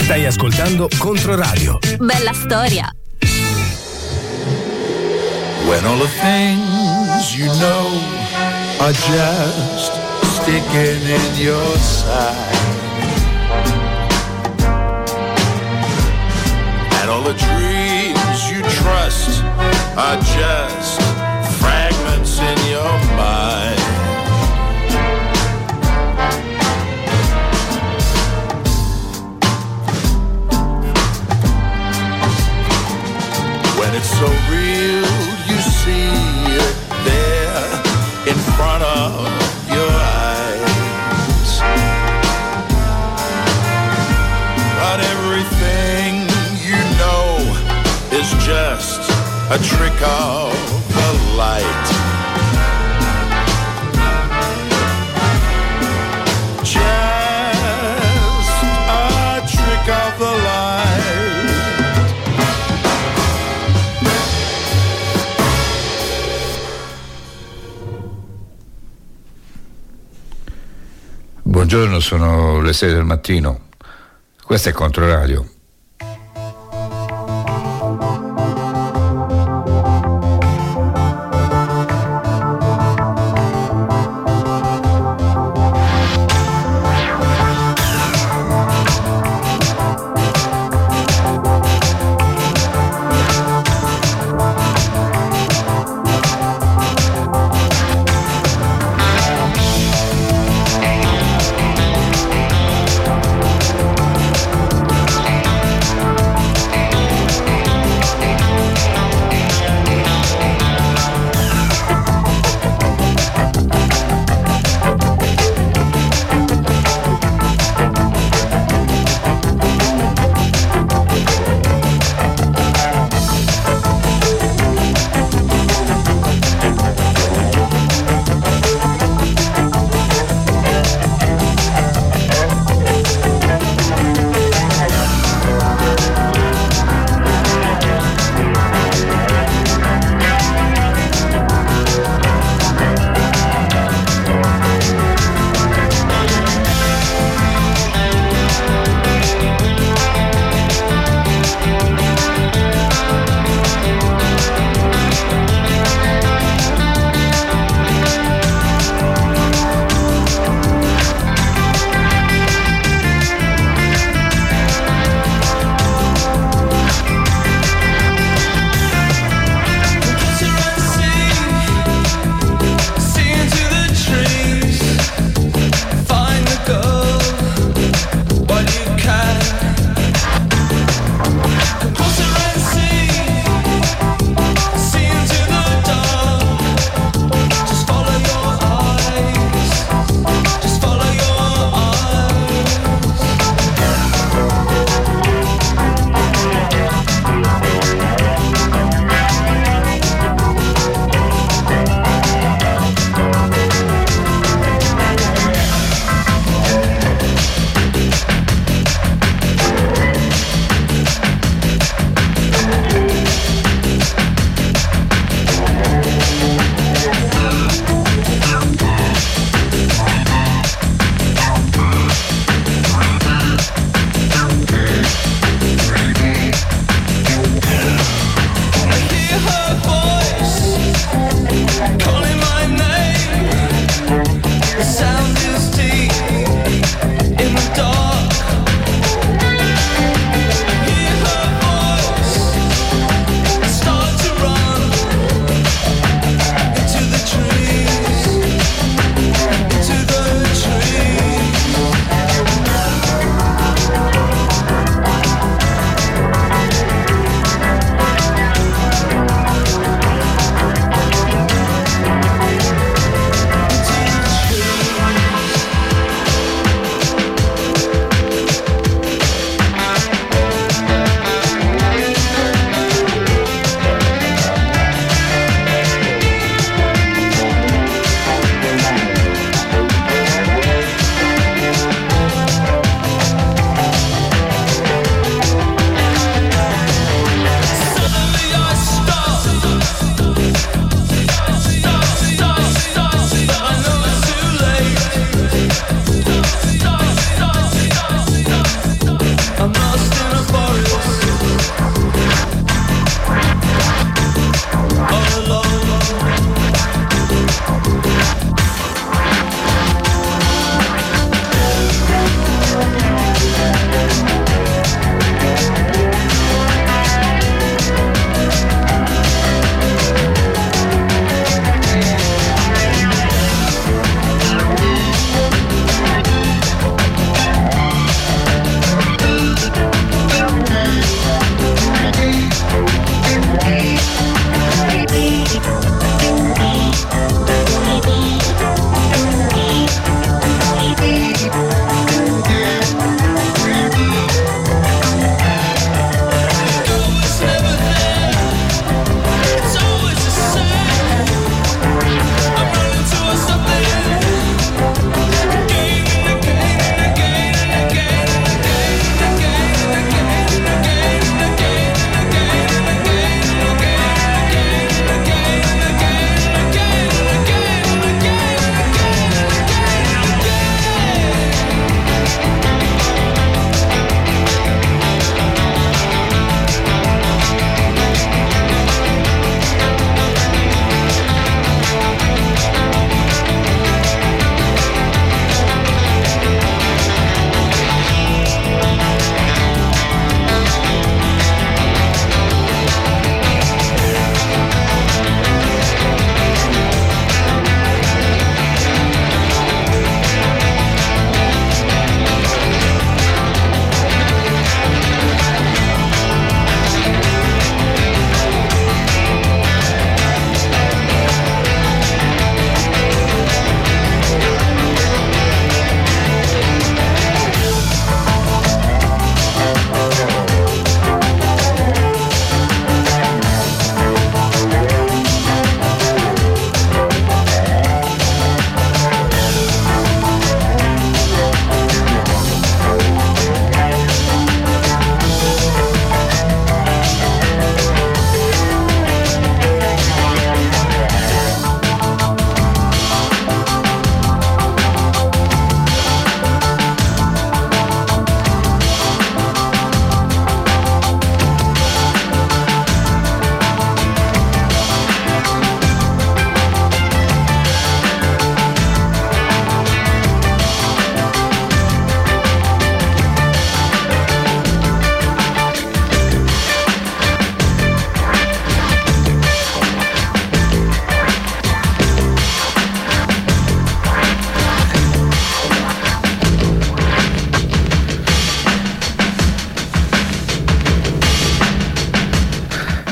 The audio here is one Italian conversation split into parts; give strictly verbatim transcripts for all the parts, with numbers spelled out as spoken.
Stai ascoltando Controradio. Bella storia. When all the things you know are just sticking in your side, and all the dreams you trust are just fragments in your mind. When it's so real, you see it there in front of your eyes. But everything you know is just a trick of the light. Just a trick of the light. Buongiorno, sono le sei del mattino. Questo è Controradio.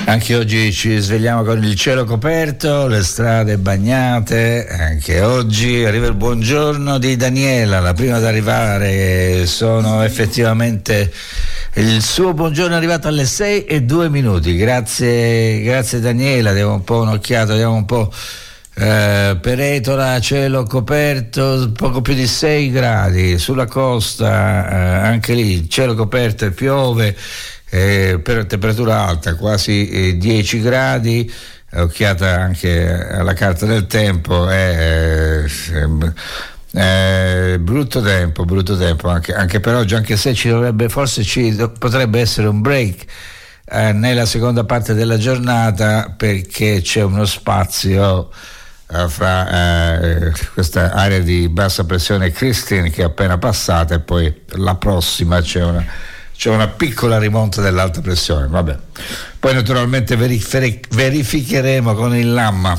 Anche oggi ci svegliamo con il cielo coperto, le strade bagnate, anche oggi arriva il buongiorno di Daniela, la prima ad arrivare. Sono effettivamente il suo buongiorno è arrivato alle sei e due minuti. Grazie, grazie Daniela, diamo un po' un'occhiata, diamo un po' eh, Peretola, cielo coperto, poco più di sei gradi, sulla costa eh, anche lì cielo coperto e piove. Eh, per temperatura alta, quasi eh, dieci gradi, occhiata anche alla carta del tempo, è eh, eh, brutto tempo, brutto tempo anche, anche per oggi, anche se ci dovrebbe, forse ci potrebbe essere un break eh, nella seconda parte della giornata, perché c'è uno spazio eh, fra eh, questa area di bassa pressione Christine che è appena passata, e poi la prossima c'è una c'è una piccola rimonta dell'alta pressione. Vabbè, poi naturalmente verif- verificheremo con il Lamma.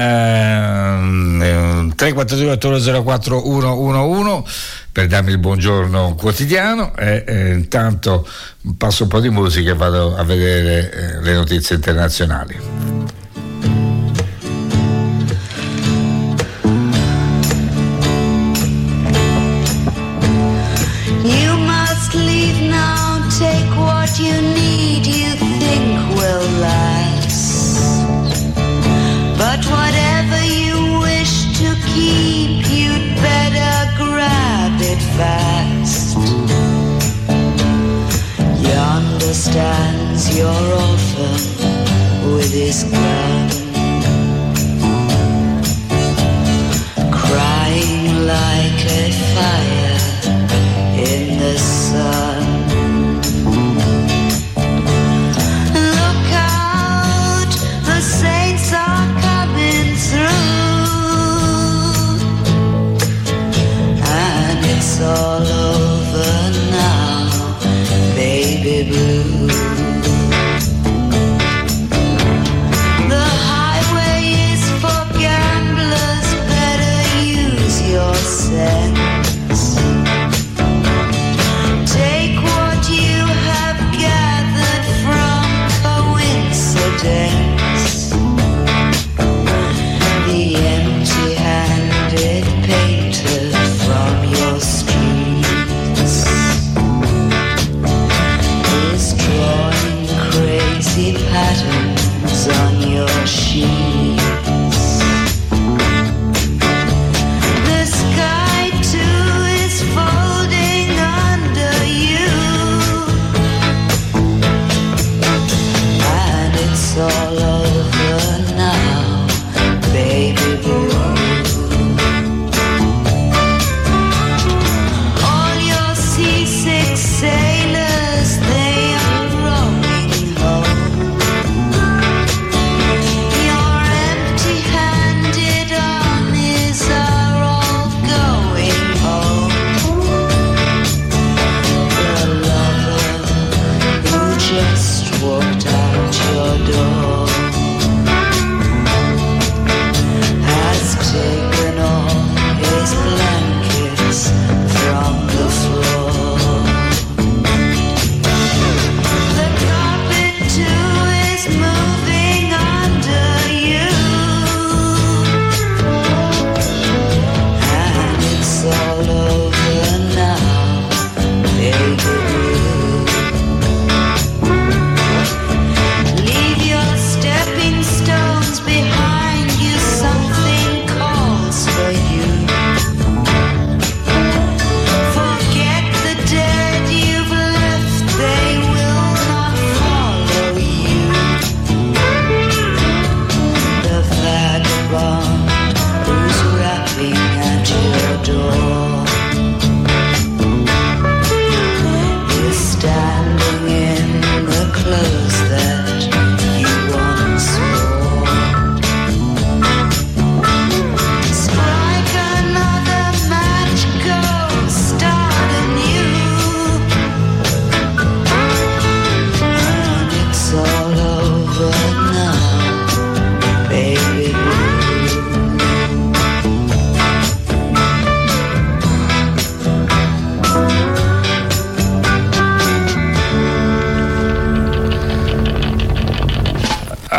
ehm, tre quattro due otto zero quattro uno uno uno per darmi il buongiorno quotidiano, e eh, intanto passo un po' di musica e vado a vedere eh, le notizie internazionali. Take what you need, you think will last. But whatever you wish to keep, you'd better grab it fast. Yonder stands your orphan with his gun, crying like a fire in the sun. It's all over now, baby blue. The highway is for gamblers, better use your sense. Take what you have gathered from coincidence. The empty-handed painter from your streets is drawing crazy patterns on your sheets. The sky too is folding under you, and it's all over now, baby blue. Sailors, they are rowing home. Your empty-handed armies are all going home. The lover who just walked out your door has taken all his blankets from the floor.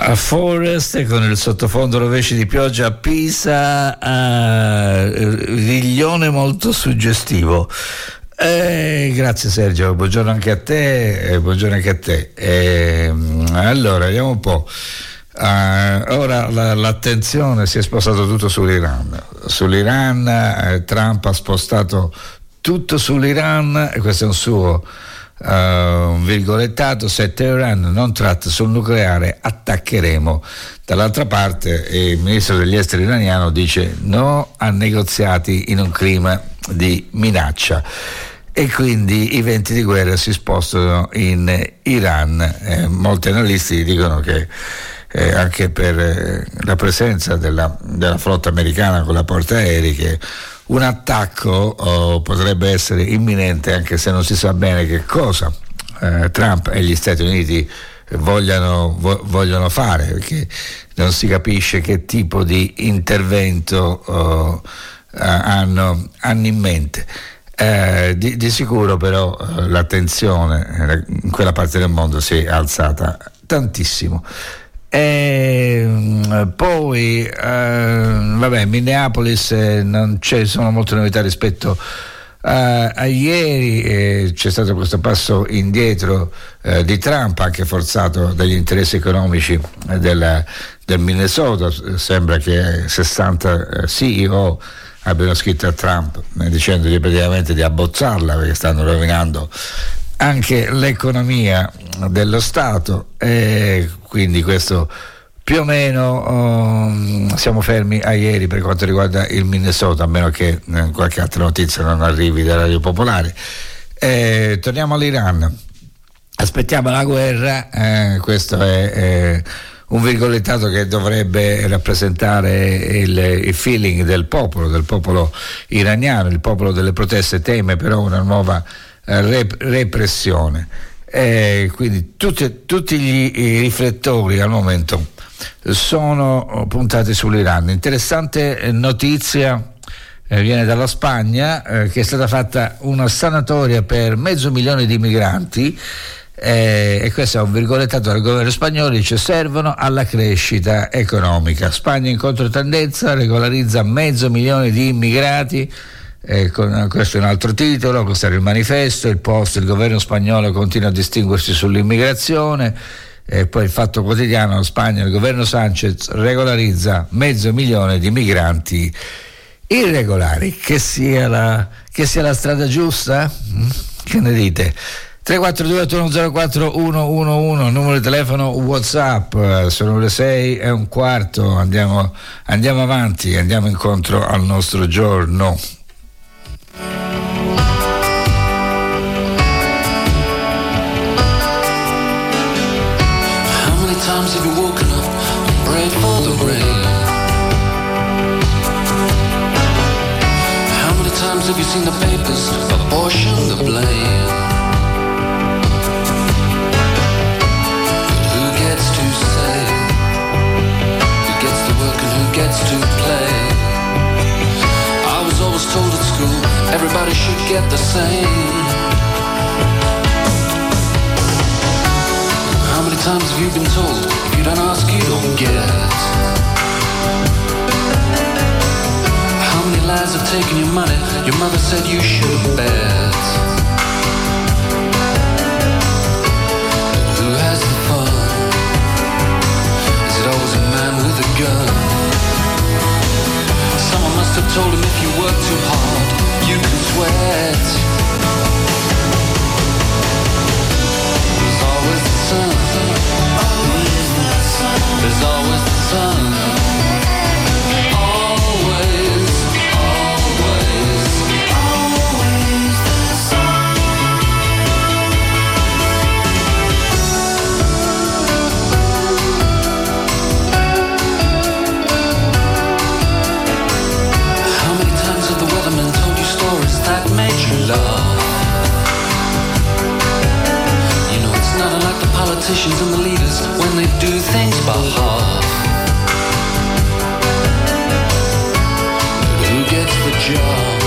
a Forest con il sottofondo rovesci di pioggia a Pisa, a Riglione molto suggestivo. Eh, grazie Sergio, buongiorno anche a te, eh, buongiorno anche a te. Eh, allora, vediamo un po'. Uh, ora la, l'attenzione si è spostato tutto sull'Iran. Sull'Iran eh, Trump ha spostato tutto sull'Iran e questo è un suo uh, un virgolettato: se Teheran non tratta sul nucleare attaccheremo. Dall'altra parte il ministro degli esteri iraniano dice no a negoziati in un clima di minaccia. E quindi i venti di guerra si spostano in Iran. Eh, molti analisti dicono che eh, anche per eh, la presenza della, della flotta americana con la portaerei, che un attacco oh, potrebbe essere imminente, anche se non si sa bene che cosa eh, Trump e gli Stati Uniti vogliano, vo- vogliono fare, perché non si capisce che tipo di intervento oh, hanno, hanno in mente. Eh, di, di sicuro però eh, l'attenzione eh, in quella parte del mondo si è alzata tantissimo. E poi eh, vabbè, Minneapolis eh, non ci sono molte novità rispetto a, a ieri. Eh, c'è stato questo passo indietro eh, di Trump, anche forzato dagli interessi economici eh, del, del Minnesota. Sembra che sessanta C E O abbiano scritto a Trump eh, dicendogli praticamente di abbozzarla, perché stanno rovinando anche l'economia dello Stato, e quindi questo più o meno um, siamo fermi a ieri per quanto riguarda il Minnesota, a meno che eh, qualche altra notizia non arrivi da Radio Popolare. Eh, torniamo all'Iran, aspettiamo la guerra, eh, questo è eh, un virgolettato che dovrebbe rappresentare il, il feeling del popolo, del popolo iraniano. Il popolo delle proteste teme però una nuova Rep- repressione, eh, quindi tutti, tutti gli i riflettori al momento sono puntati sull'Iran. Interessante notizia eh, viene dalla Spagna, eh, che è stata fatta una sanatoria per mezzo milione di migranti, eh, e questo è un virgolettato del governo spagnolo, dice servono alla crescita economica. Spagna in controtendenza regolarizza mezzo milione di immigrati. Eh, con, questo è un altro titolo, questo era il manifesto. Il Post: il governo spagnolo continua a distinguersi sull'immigrazione. E poi il Fatto Quotidiano: Spagna, il governo Sanchez regolarizza mezzo milione di migranti irregolari. Che sia la, che sia la strada giusta? Mm? Che ne dite? tre quattro due otto uno zero quattro uno uno uno, numero di telefono WhatsApp. Sono le sei e un quarto, andiamo, andiamo avanti, andiamo incontro al nostro giorno. Times have you woken up and prayed for the rain? How many times have you seen the papers apportion the blame? But who gets to say? Who gets to work and who gets to play? I was always told at school everybody should get the same. How many times have you been told, if you don't ask you don't get? How many lies have taken your money, your mother said you should bet? But who has the fun? Is it always a man with a gun? Someone must have told him if you work too hard, you can sweat. There's always the sun. There's always the sun. Always, always, always the sun. How many times have the weathermen told you stories that made you laugh? You know it's not unlike the politicians and the leaders when they do things by half. But who gets the job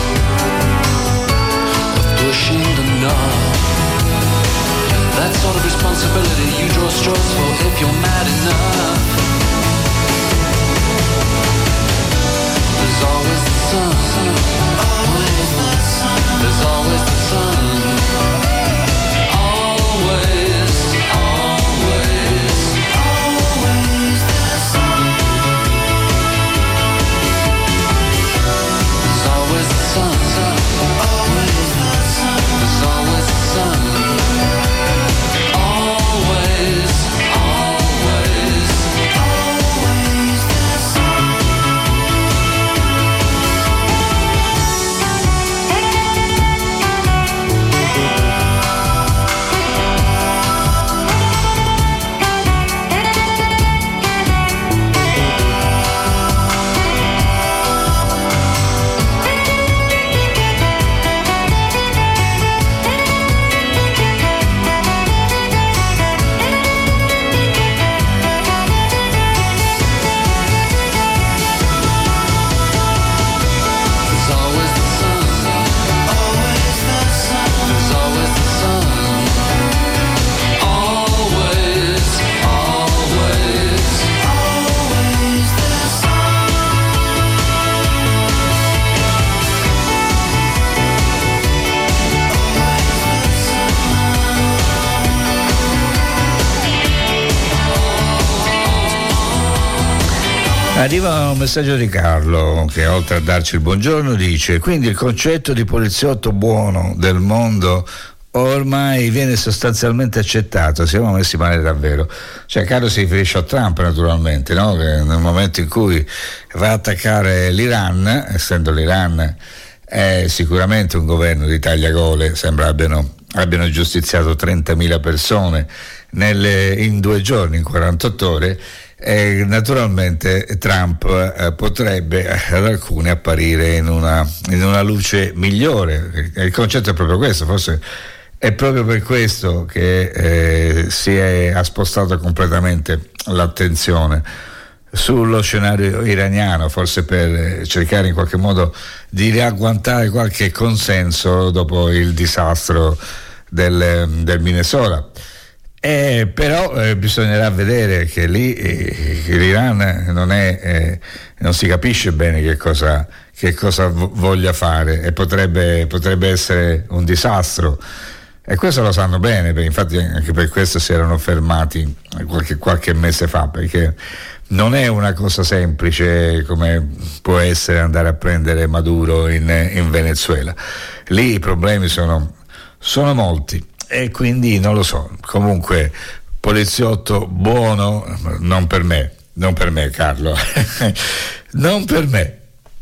of pushing the knob? That sort of responsibility you draw straws for if you're mad enough. Arriva un messaggio di Carlo che, oltre a darci il buongiorno, dice: quindi il concetto di poliziotto buono del mondo ormai viene sostanzialmente accettato, siamo messi male davvero. Cioè, Carlo si riferisce a Trump, naturalmente, no? Che nel momento in cui va a attaccare l'Iran, essendo l'Iran è sicuramente un governo di tagliagole, sembra abbiano, abbiano giustiziato trentamila persone nelle, in due giorni, in quarantotto ore. E naturalmente Trump eh, potrebbe ad alcuni apparire in una, in una luce migliore. Il concetto è proprio questo, forse è proprio per questo che eh, si è ha spostato completamente l'attenzione sullo scenario iraniano, forse per cercare in qualche modo di riagguantare qualche consenso dopo il disastro del, del Minnesota. Eh, però eh, bisognerà vedere che lì eh, l'Iran non è eh, non si capisce bene che cosa, che cosa v- voglia fare, e potrebbe, potrebbe essere un disastro, e questo lo sanno bene, perché infatti anche per questo si erano fermati qualche, qualche mese fa, perché non è una cosa semplice come può essere andare a prendere Maduro in, in Venezuela. Lì i problemi sono, sono molti. E quindi non lo so, comunque poliziotto buono non per me, non per me Carlo, non per me.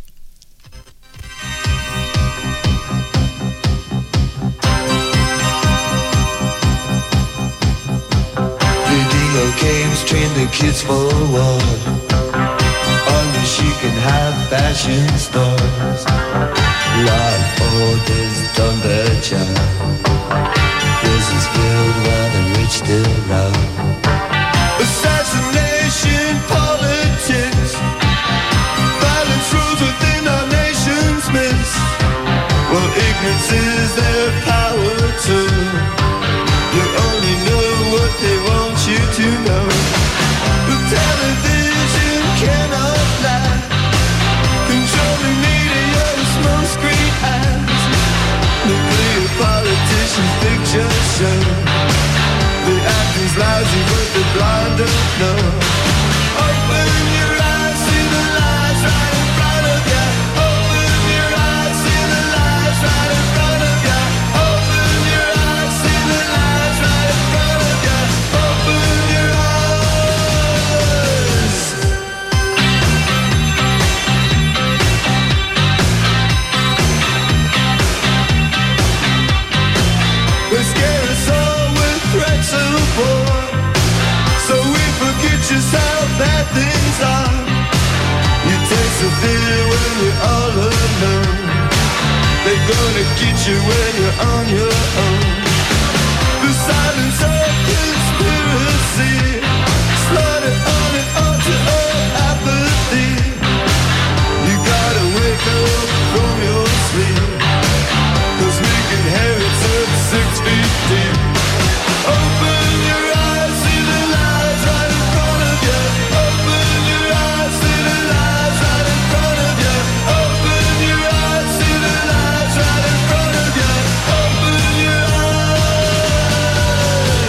Video games train the kids for war. Only she can have fashion stores. Law orders done their job. Prisons filled while the rich still rob. Assassination politics, violence rules within our nation's midst. Well, ignorance is their power too. You only know what they want you to know. But television cannot lie. Controlling media, smoke screen ads. Nuclear politicians, picture show. The acting's lousy, but the blind don't know. Open your eyes, see the lies right in front of you. Open your eyes, see the lies right in front of you. Open your eyes, see the lies right in front of you. Open your eyes. They scare us all with threats of war, so we forget just how bad things are. You taste the fear when you're all alone. They're gonna get you when you're on your own. The silence of conspiracy, slaughter on and on to all apathy. You gotta wake up from your sleep, 'cause we can hear it's up six feet deep. Open your eyes, see the lies right in front of you. Open your eyes, see the lies right in front of you. Open your eyes, see the lies right in front of you. Open your eyes.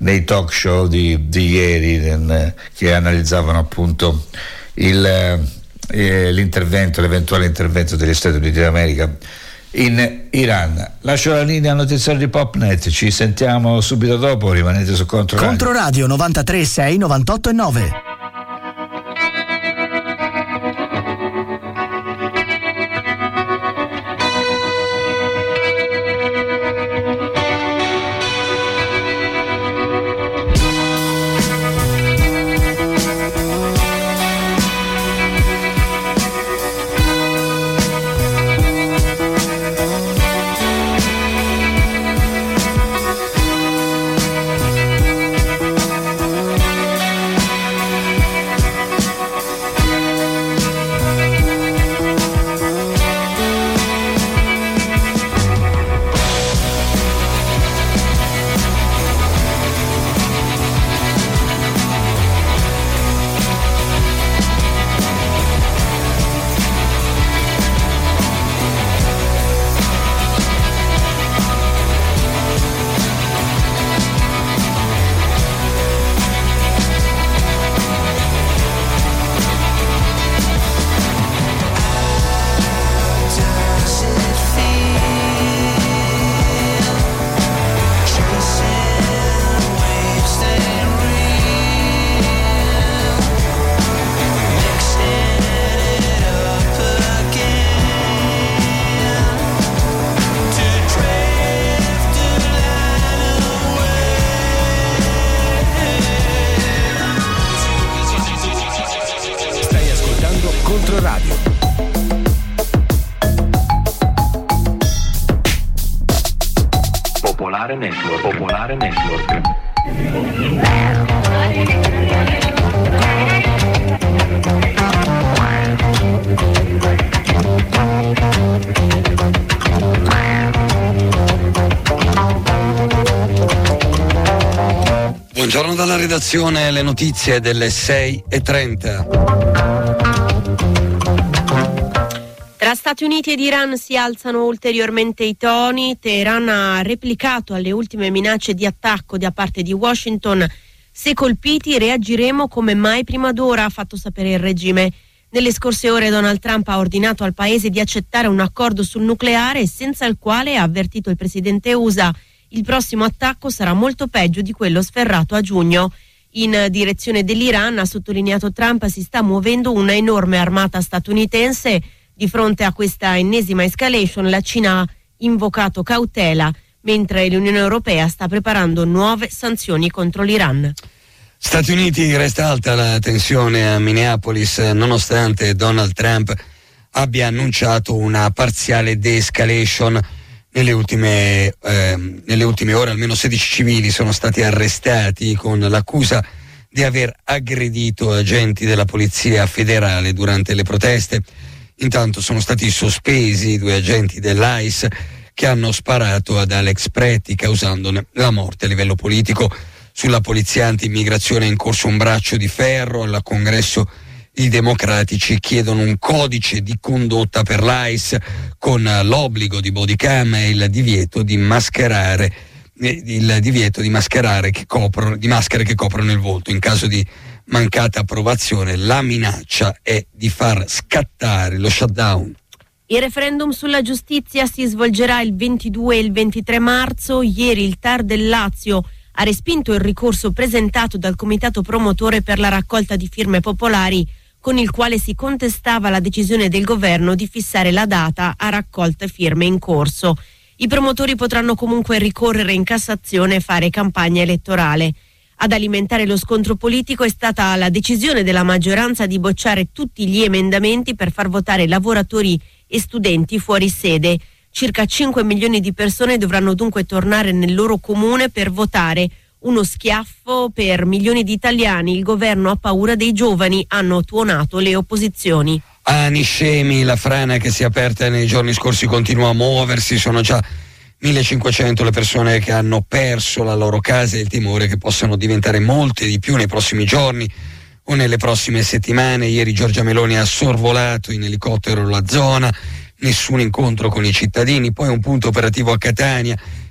nei talk show di, di ieri eh, che analizzavano appunto il, eh, l'intervento, l'eventuale intervento degli Stati Uniti d'America in Iran. Lascio la linea al notiziario di Popnet, ci sentiamo subito dopo, rimanete su Controradio. Controradio novantatré sei novantotto e nove. Popolare Network. Popolare Network. Buongiorno dalla redazione, le notizie delle sei e trenta. Tra Stati Uniti ed Iran si alzano ulteriormente i toni. Teheran ha replicato alle ultime minacce di attacco da parte di Washington. Se colpiti reagiremo come mai prima d'ora, ha fatto sapere il regime. Nelle scorse ore Donald Trump ha ordinato al paese di accettare un accordo sul nucleare, senza il quale, ha avvertito il presidente U S A, il prossimo attacco sarà molto peggio di quello sferrato a giugno. In direzione dell'Iran, ha sottolineato Trump, si sta muovendo una enorme armata statunitense. Di fronte a questa ennesima escalation, la Cina ha invocato cautela, mentre l'Unione Europea sta preparando nuove sanzioni contro l'Iran. Stati Uniti, resta alta la tensione a Minneapolis, nonostante Donald Trump abbia annunciato una parziale de-escalation. Nelle ultime, eh, nelle ultime ore almeno sedici civili sono stati arrestati con l'accusa di aver aggredito agenti della polizia federale durante le proteste. Intanto sono stati sospesi due agenti dell'I C E che hanno sparato ad Alex Pretti, causandone la morte a livello politico. Sulla polizia anti-immigrazione è in corso un braccio di ferro. Al Congresso i democratici chiedono un codice di condotta per l'I C E con l'obbligo di body cam e il divieto di mascherare il divieto di mascherare che coprono, di maschere che coprono il volto. In caso di mancata approvazione, la minaccia è di far scattare lo shutdown. Il referendum sulla giustizia si svolgerà il ventidue e il ventitré marzo. Ieri il T A R del Lazio ha respinto il ricorso presentato dal comitato promotore per la raccolta di firme popolari, con il quale si contestava la decisione del governo di fissare la data a raccolta firme in corso. I promotori potranno comunque ricorrere in Cassazione e fare campagna elettorale. Ad alimentare lo scontro politico è stata la decisione della maggioranza di bocciare tutti gli emendamenti per far votare lavoratori e studenti fuori sede. Circa cinque milioni di persone dovranno dunque tornare nel loro comune per votare. Uno schiaffo per milioni di italiani. Il governo ha paura dei giovani, hanno tuonato le opposizioni. A Niscemi la frana che si è aperta nei giorni scorsi continua a muoversi, sono già millecinquecento le persone che hanno perso la loro casa e il timore che possano diventare molte di più nei prossimi giorni o nelle prossime settimane. Ieri Giorgia Meloni ha sorvolato in elicottero la zona, nessun incontro con i cittadini, poi un punto operativo a Catania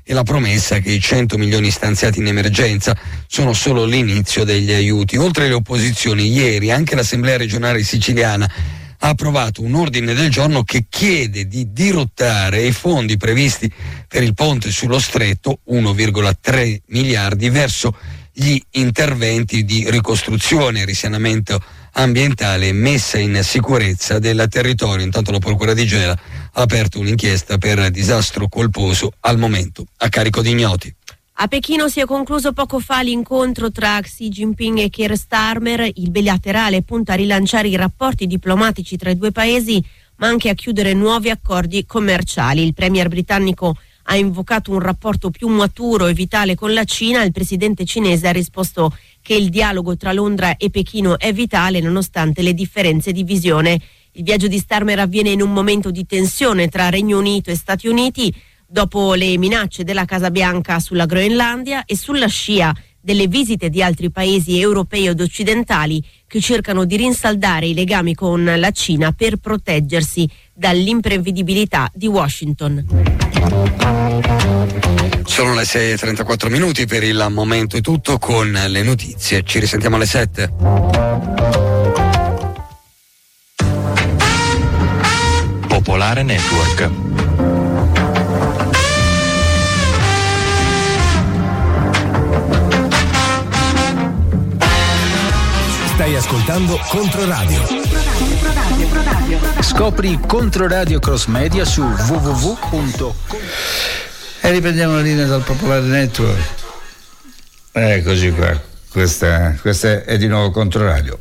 e la promessa che i cento milioni stanziati in emergenza sono solo l'inizio degli aiuti. Oltre alle opposizioni, ieri anche l'Assemblea regionale siciliana ha approvato un ordine del giorno che chiede di dirottare i fondi previsti per il ponte sullo stretto, uno virgola tre miliardi, verso gli interventi di ricostruzione, risanamento ambientale e messa in sicurezza del territorio. Intanto la Procura di Gela ha aperto un'inchiesta per disastro colposo, al momento a carico di ignoti. A Pechino si è concluso poco fa l'incontro tra Xi Jinping e Keir Starmer. Il bilaterale punta a rilanciare i rapporti diplomatici tra i due paesi, ma anche a chiudere nuovi accordi commerciali. Il premier britannico ha invocato un rapporto più maturo e vitale con la Cina. Il presidente cinese ha risposto che il dialogo tra Londra e Pechino è vitale nonostante le differenze di visione. Il viaggio di Starmer avviene in un momento di tensione tra Regno Unito e Stati Uniti, dopo le minacce della Casa Bianca sulla Groenlandia e sulla scia delle visite di altri paesi europei ed occidentali che cercano di rinsaldare i legami con la Cina per proteggersi dall'imprevedibilità di Washington. Sono le sei e trentaquattro minuti, per il momento è tutto con le notizie, ci risentiamo alle sette. Popolare Network. Stai ascoltando Controradio. Scopri Controradio Cross Media su w w w punto com. E riprendiamo la linea dal Popolare Network. Eccoci qua. Questa, questa è di nuovo Controradio.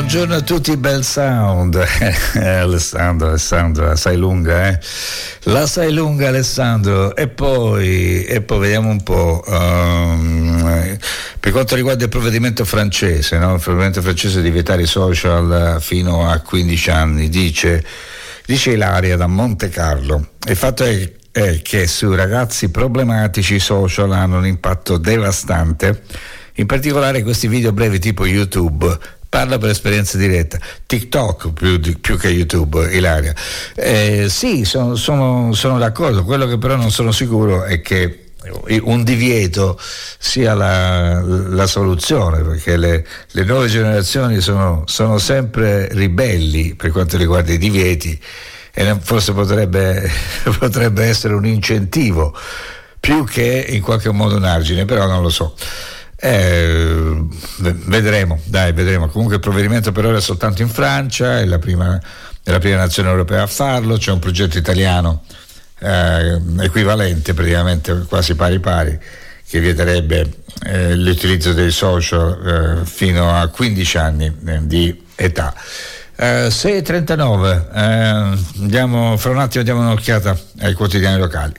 buongiorno a tutti, bel sound. Alessandro, Alessandro, la sai lunga, eh? La sai lunga, Alessandro. E poi, e poi vediamo un po'. Um, per quanto riguarda il provvedimento francese, no? Il provvedimento francese di vietare i social fino a quindici anni, dice, dice Ilaria da Monte Carlo. Il fatto è è che su ragazzi problematici i social hanno un impatto devastante, in particolare questi video brevi tipo YouTube. Parla per esperienza diretta. TikTok più, più che YouTube, Ilaria. Eh, sì, sono, sono, sono d'accordo. Quello che però non sono sicuro è che un divieto sia la, la soluzione, perché le, le nuove generazioni sono, sono sempre ribelli per quanto riguarda i divieti, e forse potrebbe, potrebbe essere un incentivo più che in qualche modo un argine, però non lo so. Eh, vedremo, dai, vedremo. Comunque il provvedimento per ora è soltanto in Francia, è la prima, è la prima nazione europea a farlo. C'è un progetto italiano eh, equivalente, praticamente quasi pari pari, che vieterebbe eh, l'utilizzo dei social eh, fino a quindici anni eh, di età. Uh, sei e trentanove, uh, andiamo, fra un attimo diamo un'occhiata ai quotidiani locali.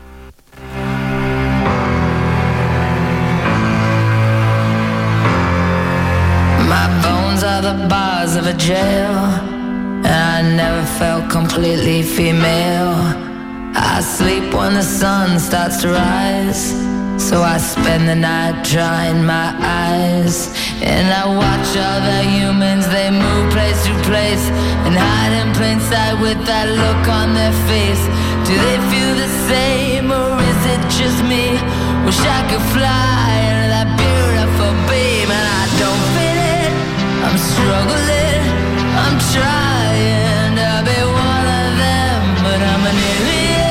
My bones are the bars of a jail, and I never felt completely female. I sleep when the sun starts to rise, so I spend the night drying my eyes. And I watch other humans, they move place to place and hide in plain sight with that look on their face. Do they feel the same, or is it just me? Wish I could fly into that beautiful beam. And I don't fit it, I'm struggling, I'm trying to be one of them, but I'm an alien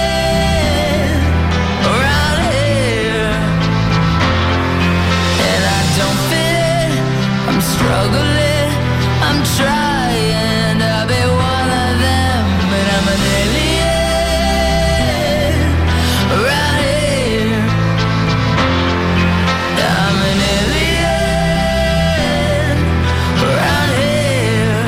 around here. And I don't fit it, I'm struggling, I'm trying to be one of them, but I'm an alien around here. I'm an alien around here.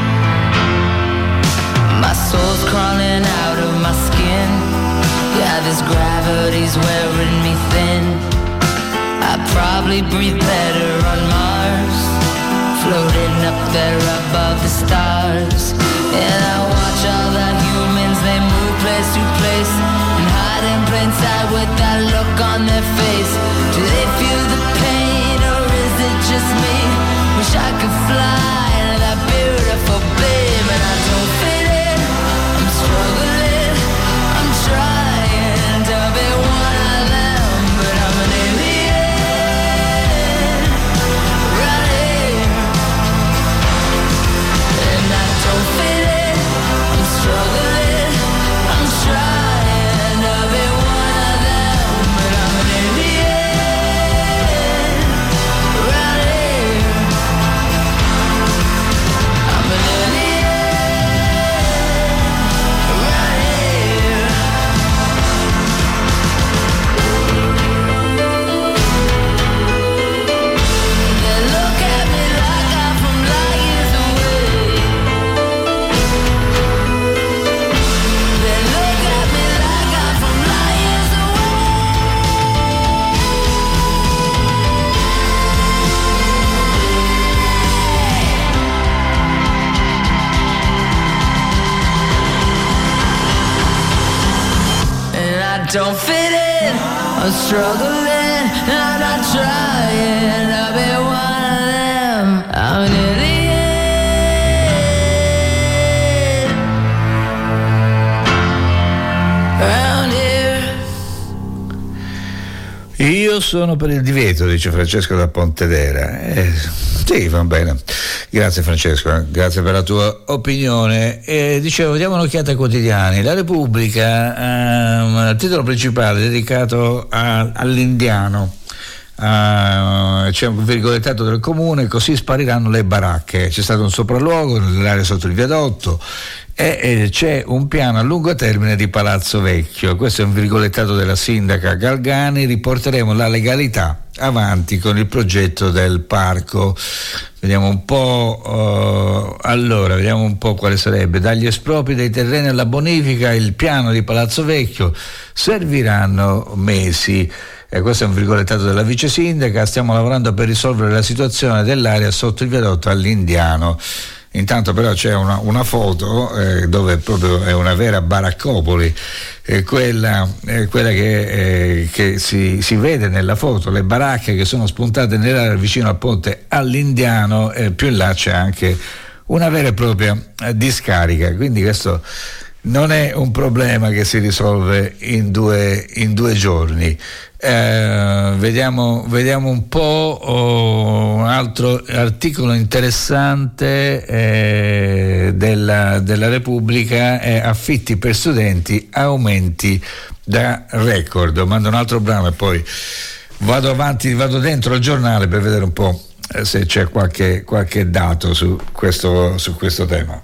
My soul's crawling out of my skin. Yeah, this gravity's wearing me thin. I probably breathe better on Mars, floating up there above the stars. And I watch all the humans, they move place to place and hide in plain sight with that look on their face. Do they feel the pain, or is it just me? Wish I could fly into that beautiful beam. And I don't fit in, I'm struggling, I'm trying to be one of them, but I'm an alien right here. And I don't fit in, I'm struggling, I'm trying to be one of them, but I'm an alien right here. I'm an alien right here. They look at me like I'm from light years away. They look at me like I'm from light years away. And I don't fit in, I'm struggling, I'm not trying to be one of them. I'm an idiot around here. Io sono per il divieto, dice Francesco da Pontedera. Eh, sì, va bene. Grazie Francesco, eh. Grazie per la tua opinione. Eh, dicevo, diamo un'occhiata ai quotidiani. La Repubblica, ehm, il titolo principale dedicato a, all'indiano. Uh, c'è un virgolettato del comune: così spariranno le baracche. C'è stato un sopralluogo nell'area sotto il viadotto e, e c'è un piano a lungo termine di Palazzo Vecchio. Questo è un virgolettato della sindaca Galgani: riporteremo la legalità avanti con il progetto del parco. Vediamo un po', uh, allora, vediamo un po' quale sarebbe. Dagli espropri dei terreni alla bonifica, il piano di Palazzo Vecchio, serviranno mesi. E questo è un virgolettato della vice sindaca. Stiamo lavorando per risolvere la situazione dell'area sotto il viadotto all'Indiano. Intanto però c'è una, una foto eh, dove proprio è una vera baraccopoli, eh, quella, eh, quella che, eh, che si, si vede nella foto, le baracche che sono spuntate nell'area vicino al ponte all'Indiano, e più in là c'è anche una vera e propria eh, discarica, quindi questo non è un problema che si risolve in due, in due giorni. Eh, vediamo, vediamo un po' oh, un altro articolo interessante eh, della, della Repubblica, è affitti per studenti, aumenti da record. Mando un altro brano e poi vado avanti, vado dentro il giornale per vedere un po' se c'è qualche, qualche dato su questo, su questo tema.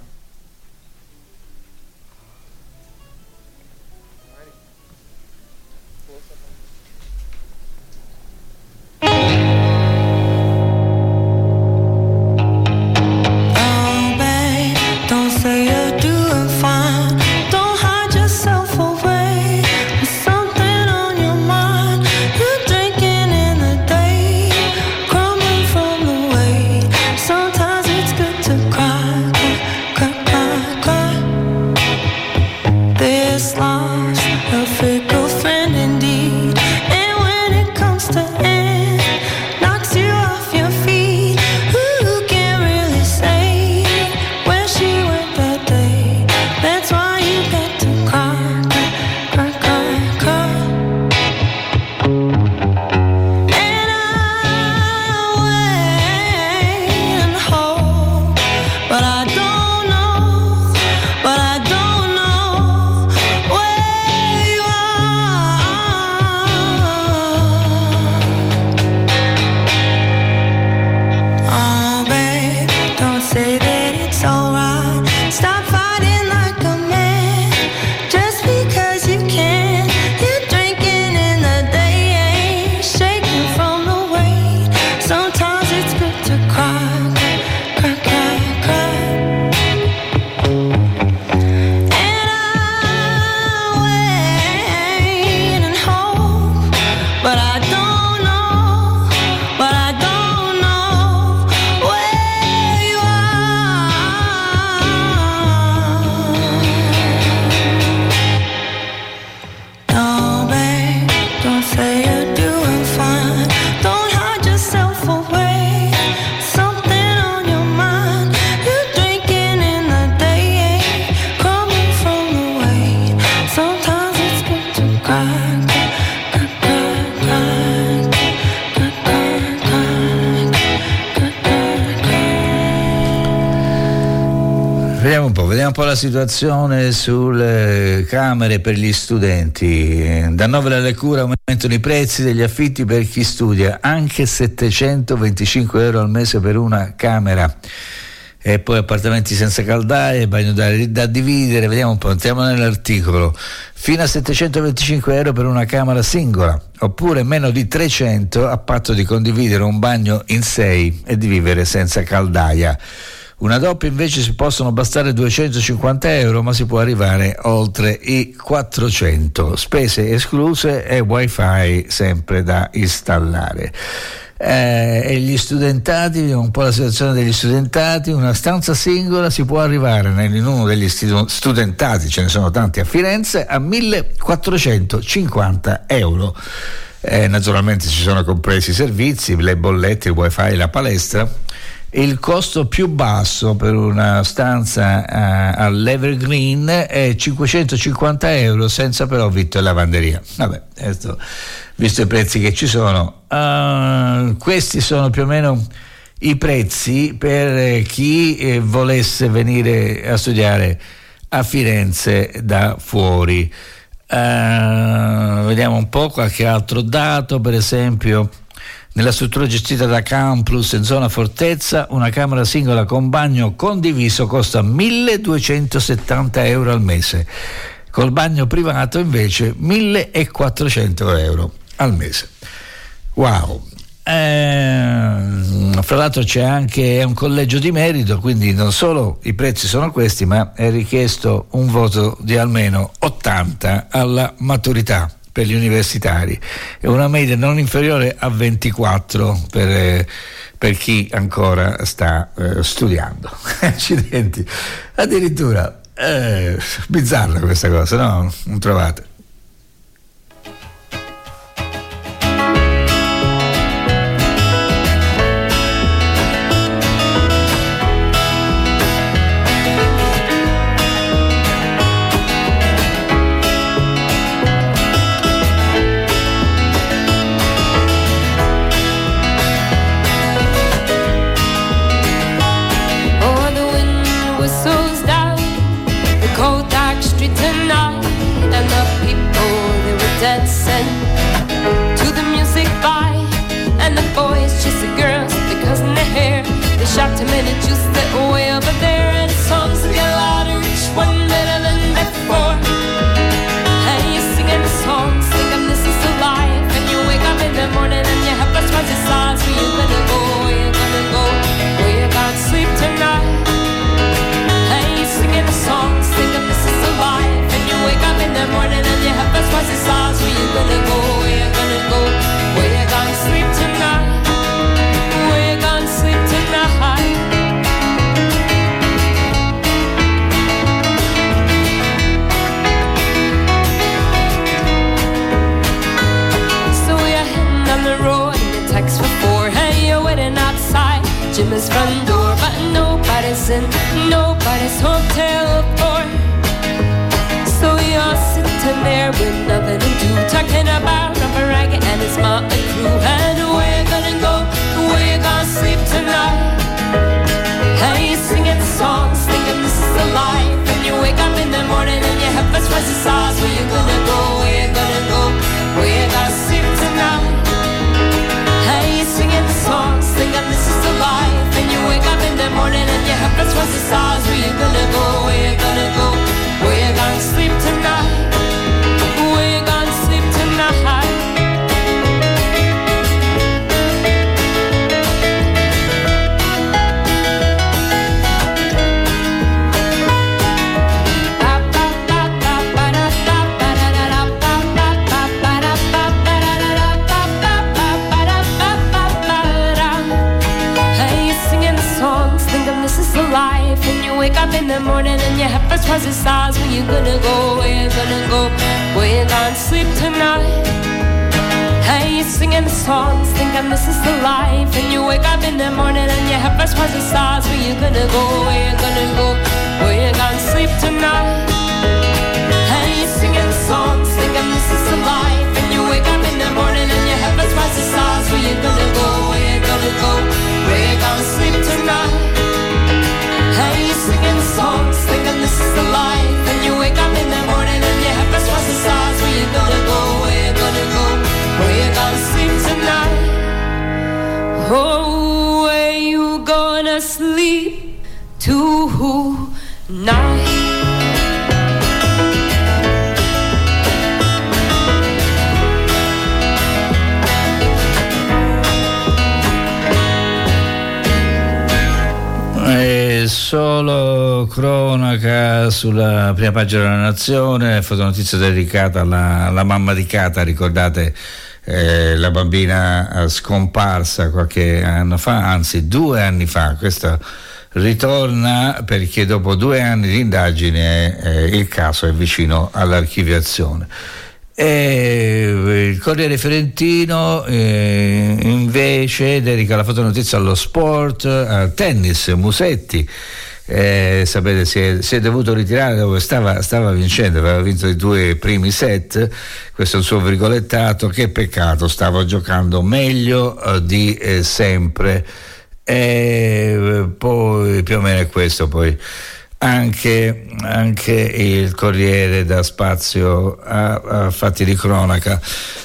Vediamo un po', vediamo un po' la situazione sulle camere per gli studenti. Da novembre alle cure aumentano i prezzi degli affitti per chi studia, anche settecentoventicinque euro al mese per una camera. E poi appartamenti senza caldaie, bagno da, da dividere. Vediamo un po', entriamo nell'articolo. Fino a settecentoventicinque euro per una camera singola, oppure meno di trecento a patto di condividere un bagno in sei e di vivere senza caldaia. Una doppia invece si possono bastare duecentocinquanta euro, ma si può arrivare oltre i quattrocento, spese escluse e wifi sempre da installare. Eh, e gli studentati, vediamo un po' la situazione degli studentati. Una stanza singola si può arrivare in uno degli stu- studentati, ce ne sono tanti a Firenze, a millequattrocentocinquanta euro. Eh, naturalmente ci sono compresi i servizi, le bollette, il wifi, la palestra. Il costo più basso per una stanza uh, all'Evergreen è cinquecentocinquanta euro, senza però vitto e lavanderia. Vabbè, questo, visto i prezzi che ci sono, uh, questi sono più o meno i prezzi per chi eh, volesse venire a studiare a Firenze da fuori. Uh, vediamo un po' qualche altro dato, per esempio. Nella struttura gestita da Campus in zona Fortezza, una camera singola con bagno condiviso costa milleduecentosettanta euro al mese. Col bagno privato invece millequattrocento euro al mese. Wow! Eh, fra l'altro c'è anche un collegio di merito, quindi non solo i prezzi sono questi, ma è richiesto un voto di almeno ottanta alla maturità per gli universitari e una media non inferiore a ventiquattro per, per chi ancora sta eh, studiando. Accidenti, addirittura eh, bizzarra questa cosa, no? Non trovate? Dancing to the music by, and the boys chase the girls, the girls in their hair. They shout to men and juice that way over there, and songs get louder, each one better than before. And you singing songs, thinking this is a life, and you wake up in the morning and you have to twice the size. Where you gonna go? Where you gonna go? Where you gonna sleep tonight? And you singing songs, thinking this is a life, and you wake up in the morning and you have to twice the size. Where you gonna go? Where you gonna go? Where you gonna sleep tonight? Where you gonna sleep tonight? So you're heading down the road and the text for four. Hey, you're waiting outside Jimmy's front door, but nobody's in nobody's hotel door. So you're sitting there with nothing to do, talking about Robert Ragged and his motley crew. And where you gonna go? Where you gonna sleep tonight? And you singing songs, thinking this is a life, and you wake up in the morning and your head first twice the size. Where you gonna go? Where you gonna go? Where you gonna sleep tonight? And you singing songs, thinking this is a life, and you wake up in the morning and your head first twice the size. Where you gonna go? Where you gonna go? Where you gonna sleep tonight? Where you gonna sleep tonight? Hey, you singing the songs, thinking this is a life, and you wake up in the morning and your head first twice the size. Where you gonna go? Where you gonna go? Where you gonna sleep tonight? Hey, you singing the songs, thinking this is the life, and you wake up in the morning and your head first twice the size. Where you gonna go? Where you gonna go? Where you gonna sleep tonight? Hey, you singing the songs, thinking this is the life, and you wake up in the morning and your head first twice the size. Where you gonna go? Where you gonna go? Where you gonna sleep tonight? Hey, you singing the songs, thinking this is the life, and you wake up in the morning and your head first twice the size. Where you gonna go? Where you gonna go? Where you gonna sleep tonight? Oh, where you gonna sleep tonight? E solo cronaca sulla prima pagina della Nazione, fotonotizia dedicata alla, alla mamma di Cata, ricordate eh, la bambina scomparsa qualche anno fa, anzi due anni fa. Questa ritorna perché dopo due anni di indagine eh, il caso è vicino all'archiviazione. E il Corriere Fiorentino eh, invece dedica la fotonotizia allo sport, al tennis. Musetti eh, sapete si è, si è dovuto ritirare dopo stava, stava vincendo, aveva vinto i due primi set, questo è il suo virgolettato, che peccato, stava giocando meglio eh, di eh, sempre. E poi più o meno è questo. Poi Anche, anche il Corriere dà spazio a, a fatti di cronaca.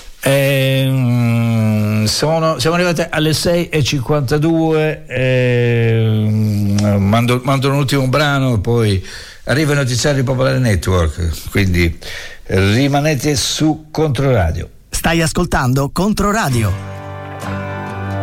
E, sono, siamo arrivati alle sei e cinquantadue. E, mando, mando un ultimo brano e poi arriva il notiziario di Popolare Network, quindi rimanete su Controradio. Stai ascoltando Controradio.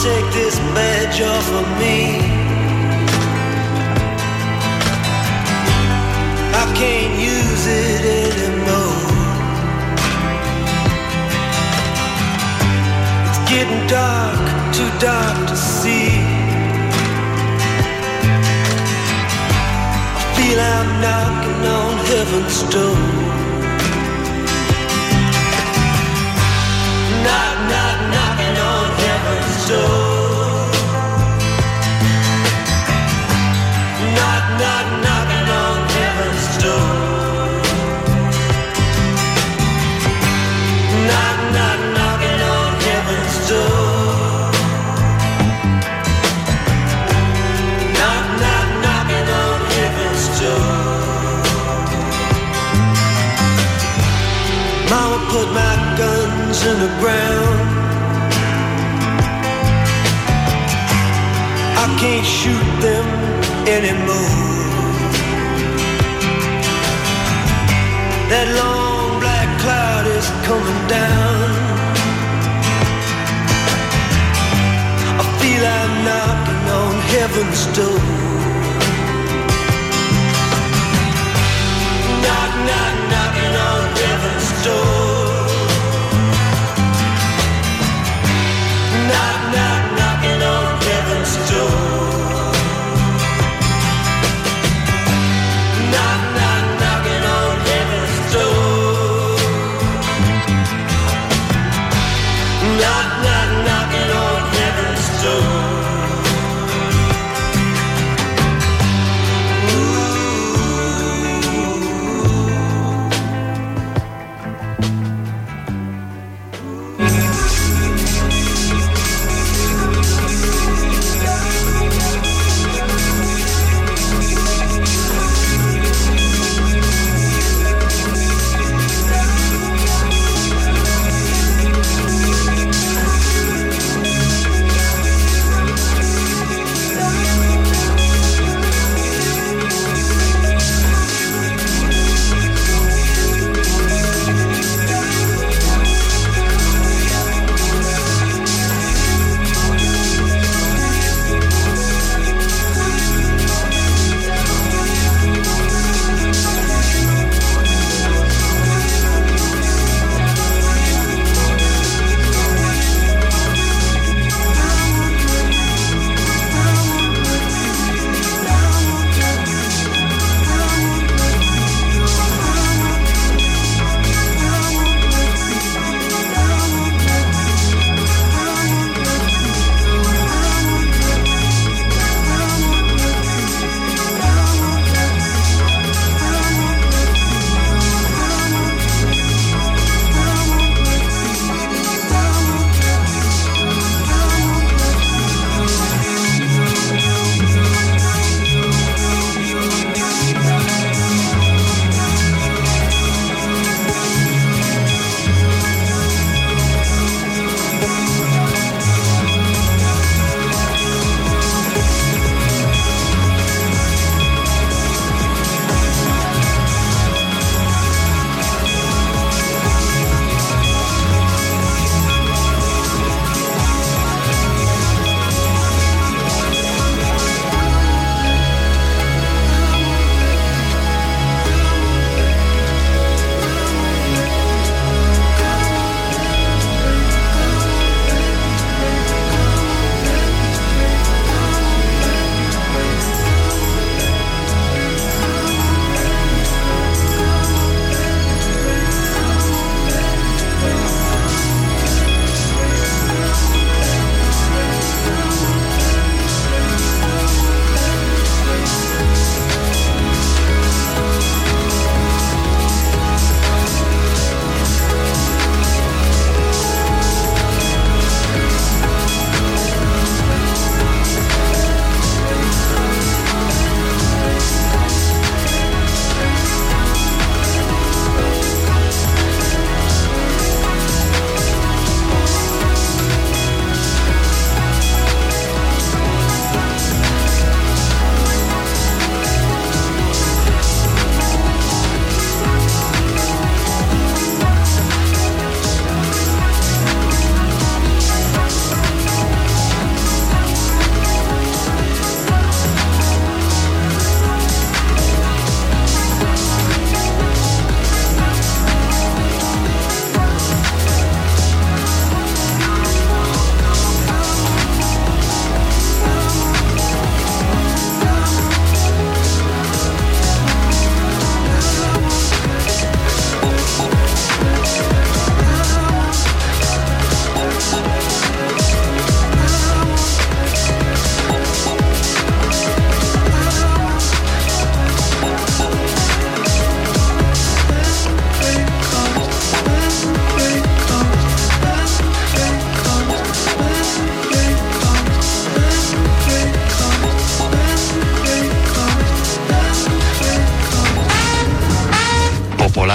take this badge off of me. I can't use it anymore. It's getting dark, too dark to see. I feel I'm knocking on heaven's door. Knock, knock, knocking on heaven's door. Knock, knock, knocking on heaven's door. Knock, knock, knocking on heaven's door. Knock, knock, knocking on heaven's door. Mama put my guns in the ground. I can't shoot them anymore. That long black cloud is coming down. I feel I'm knocking on heaven's door. Knock, knock, knocking on heaven's door. Knock, knock, knocking on heaven's door. Knock, knock, knocking on heaven's door. Knock, knock, knocking on heaven's door.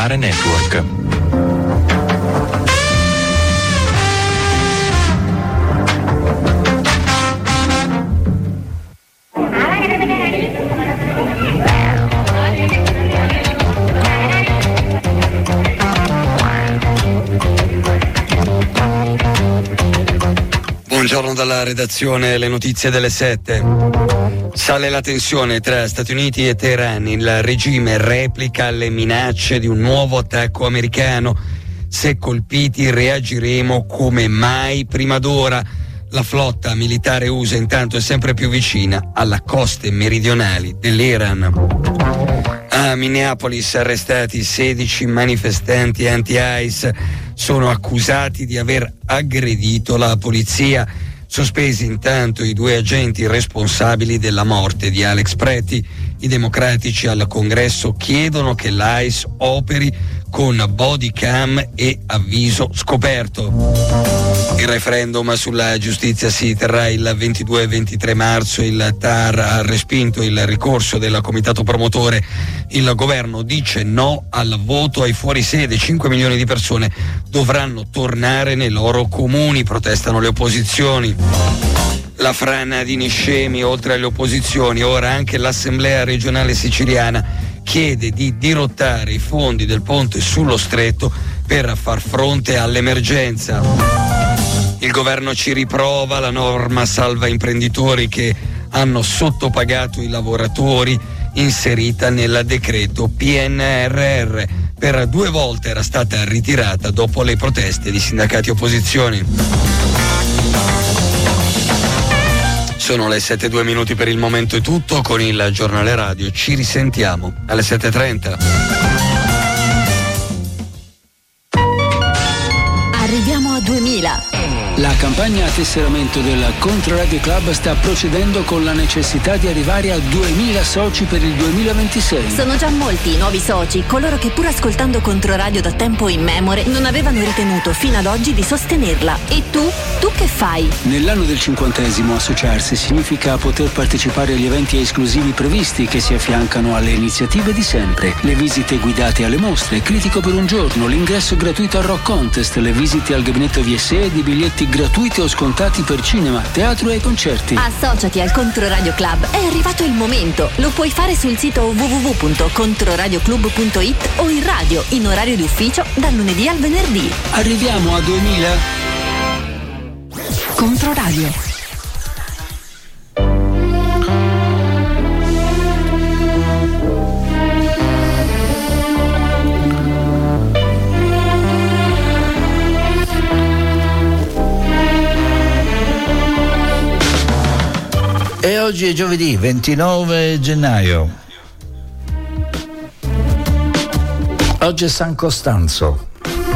Popolare Network. Buongiorno dalla redazione, le notizie delle sette. Sale la tensione tra Stati Uniti e Teheran, il regime replica le minacce di un nuovo attacco americano. Se colpiti reagiremo come mai prima d'ora. La flotta militare U S A intanto è sempre più vicina alle coste meridionali dell'Iran. A Minneapolis arrestati sedici manifestanti anti-ICE, sono accusati di aver aggredito la polizia. Sospesi intanto i due agenti responsabili della morte di Alex Pretti. I democratici al Congresso chiedono che l'ICE operi con body cam e avviso scoperto. Il referendum sulla giustizia si terrà il ventidue e ventitré marzo. Il T A R ha respinto il ricorso del comitato promotore. Il governo dice no al voto ai fuorisede. cinque milioni di persone dovranno tornare nei loro comuni, protestano le opposizioni. La frana di Niscemi, oltre alle opposizioni, ora anche l'Assemblea regionale siciliana chiede di dirottare i fondi del ponte sullo stretto per far fronte all'emergenza. Il governo ci riprova, la norma salva imprenditori che hanno sottopagato i lavoratori, inserita nel decreto P N R R. Per due volte era stata ritirata dopo le proteste di sindacati e opposizioni. Sono le sette e due minuti per il momento, è tutto con il giornale radio. Ci risentiamo alle sette e trenta. Arriviamo a duemila. La campagna a tesseramento del Controradio Club sta procedendo con la necessità di arrivare a duemila soci per il duemilaventisei. Sono già molti i nuovi soci, coloro che pur ascoltando Controradio da tempo immemore non avevano ritenuto fino ad oggi di sostenerla. E tu? Tu che fai? Nell'anno del cinquantesimo associarsi significa poter partecipare agli eventi esclusivi previsti che si affiancano alle iniziative di sempre. Le visite guidate alle mostre, critico per un giorno, l'ingresso gratuito al Rock Contest, le visite al gabinetto V S E ed i biglietti gratuiti o scontati per cinema, teatro e concerti. Associati al Controradio Club, è arrivato il momento. Lo puoi fare sul sito w w w punto controradioclub punto i t o in radio, in orario di ufficio, dal lunedì al venerdì. Arriviamo a duemila. Controradio. E oggi è giovedì ventinove gennaio. Oggi è San Costanzo.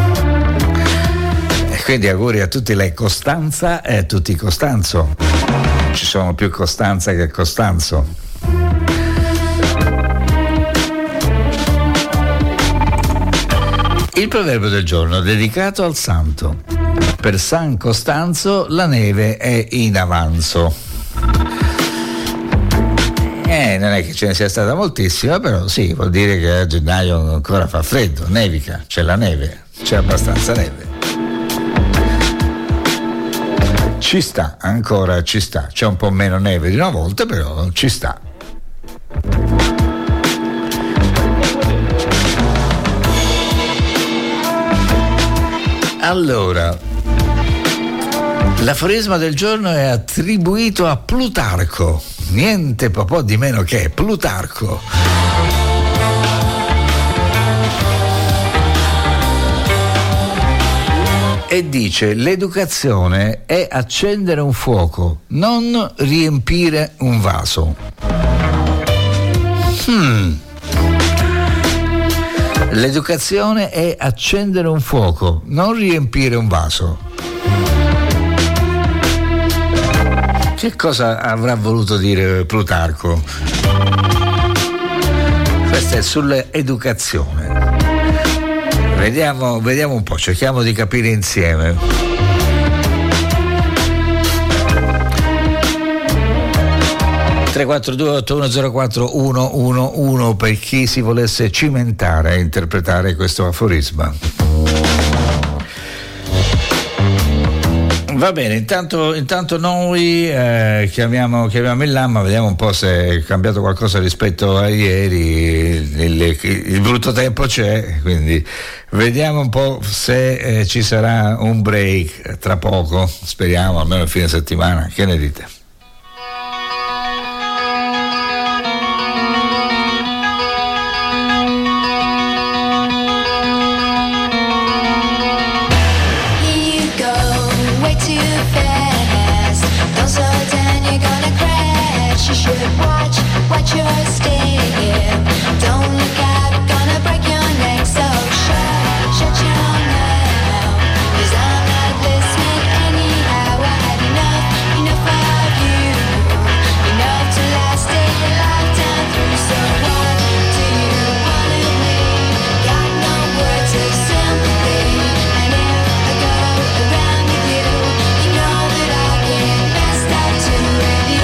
E quindi auguri a tutti le Costanza e a tutti Costanzo. Ci sono più Costanza che Costanzo. Il proverbio del giorno è dedicato al santo. Per San Costanzo la neve è in avanzo. Eh, non è che ce ne sia stata moltissima, però sì, vuol dire che a gennaio ancora fa freddo, nevica, c'è la neve, c'è abbastanza neve. Ci sta, ancora ci sta, c'è un po' meno neve di una volta, però ci sta. Allora, l'aforisma del giorno è attribuito a Plutarco. Niente po' di meno che Plutarco. E dice: l'educazione è accendere un fuoco, non riempire un vaso. Hmm. L'educazione è accendere un fuoco, non riempire un vaso. Che cosa avrà voluto dire Plutarco? Questo è sull'educazione. Vediamo, vediamo un po', cerchiamo di capire insieme. tre quattro due otto uno zero quattro uno uno uno per chi si volesse cimentare a interpretare questo aforisma. Va bene, intanto, intanto noi eh, chiamiamo, chiamiamo il Lamma, vediamo un po' se è cambiato qualcosa rispetto a ieri. Il, il, il brutto tempo c'è, quindi vediamo un po' se eh, ci sarà un break tra poco, speriamo, almeno il fine settimana. Che ne dite? Watch your step, don't look out, gonna break your neck, so shut, shut your mouth, 'cause I'm not listening anyhow. I had enough, enough of you, enough to last a lifetime through. So what do you want of me? Got no words of sympathy, and if I go around with you, you know that I get messed up too with you.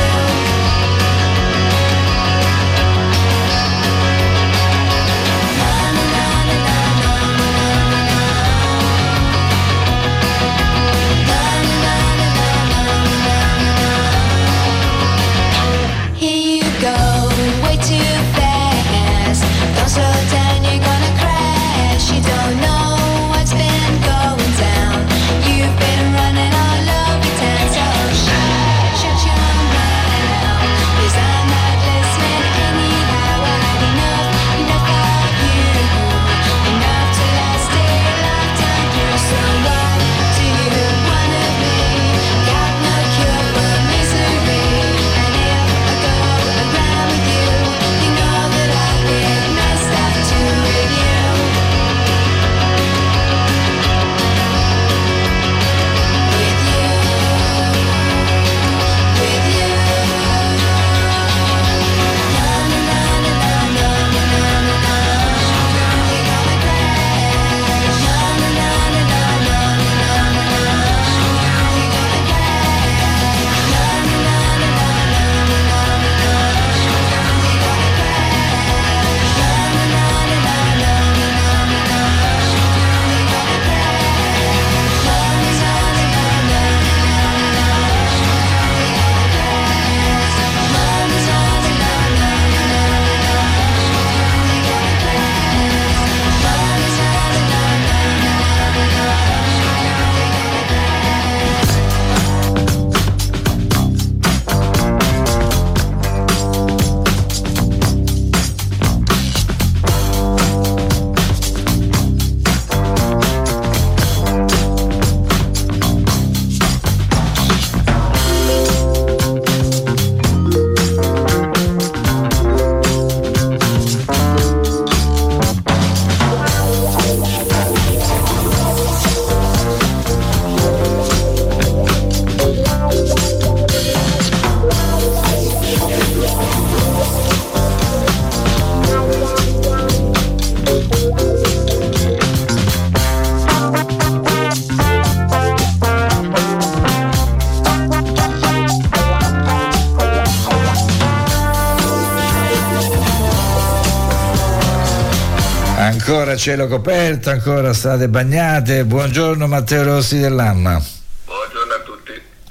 Ancora cielo coperto, ancora strade bagnate. Buongiorno Matteo Rossi dell'Amma. Buongiorno a tutti.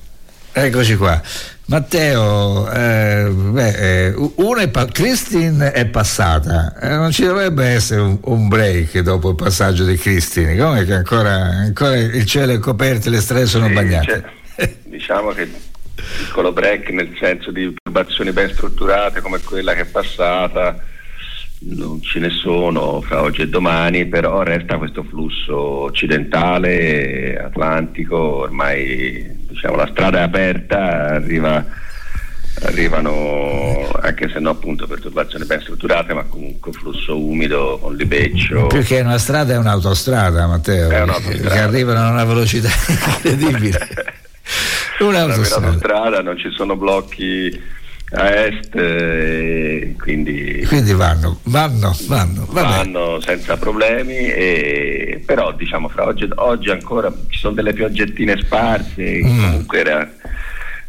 Eccoci qua. Matteo, eh, beh, eh, uno è pa- Christine è passata, eh, non ci dovrebbe essere un, un break dopo il passaggio di Christine? Come che ancora, ancora il cielo è coperto e le strade sono sì, bagnate? Diciamo che piccolo break nel senso di turbazioni ben strutturate come quella che è passata non ce ne sono fra oggi e domani, però resta questo flusso occidentale, atlantico, ormai diciamo la strada è aperta, arriva, arrivano anche se no appunto perturbazioni ben strutturate, ma comunque flusso umido con libeccio. Più che una strada è un'autostrada, Matteo, è un'autostrada. Che arrivano a una velocità incredibile. Un'autostrada. Un'autostrada, non ci sono blocchi a est, e quindi quindi vanno vanno vanno vanno senza problemi, e però diciamo fra oggi, oggi ancora ci sono delle pioggettine sparse, mm. comunque era,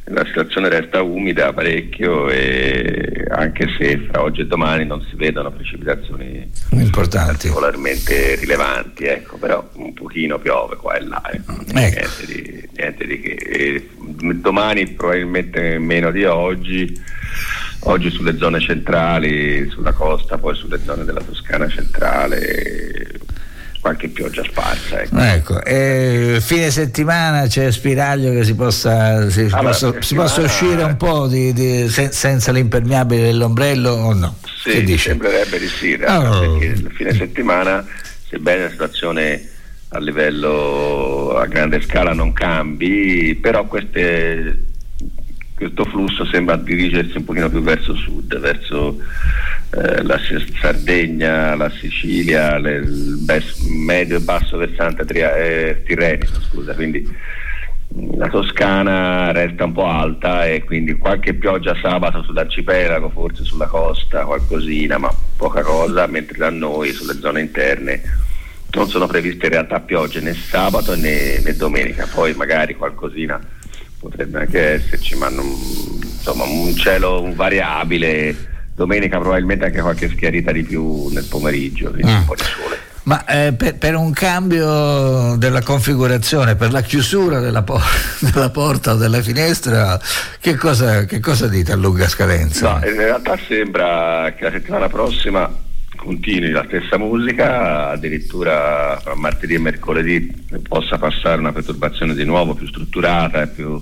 la situazione resta umida parecchio, e anche se fra oggi e domani non si vedono precipitazioni importanti, particolarmente rilevanti, ecco, però un pochino piove qua e là, ecco. Ecco. Niente di, niente di che. E domani probabilmente meno di oggi, oggi sulle zone centrali, sulla costa, poi sulle zone della Toscana centrale qualche pioggia sparsa, ecco. Ecco, e fine settimana c'è spiraglio che si possa si, Allora, possa, settimana... si possa uscire un po' di, di, sen, senza l'impermeabile dell'ombrello o no? Sì, che dice? Sembrerebbe di sì, oh. perché il fine settimana, sebbene la situazione a livello a grande scala non cambi, però queste, questo flusso sembra dirigersi un pochino più verso sud, verso eh, la Sardegna, la Sicilia, le, il bes, medio e basso versante tria, eh, tirrenico, scusa, quindi la Toscana resta un po' alta, e quindi qualche pioggia sabato sull'arcipelago, forse sulla costa, qualcosina, ma poca cosa, mentre da noi sulle zone interne non sono previste in realtà piogge né sabato né, né domenica. Poi magari qualcosina potrebbe anche esserci, ma non, insomma un cielo un variabile. Domenica probabilmente anche qualche schiarita di più nel pomeriggio, quindi mm. un po' di sole. Ma eh, per, per un cambio della configurazione, per la chiusura della, por- della porta o della finestra, che cosa, che cosa dite a lunga scadenza? No, in realtà sembra che la settimana prossima continui la stessa musica, addirittura fra martedì e mercoledì possa passare una perturbazione di nuovo più strutturata e più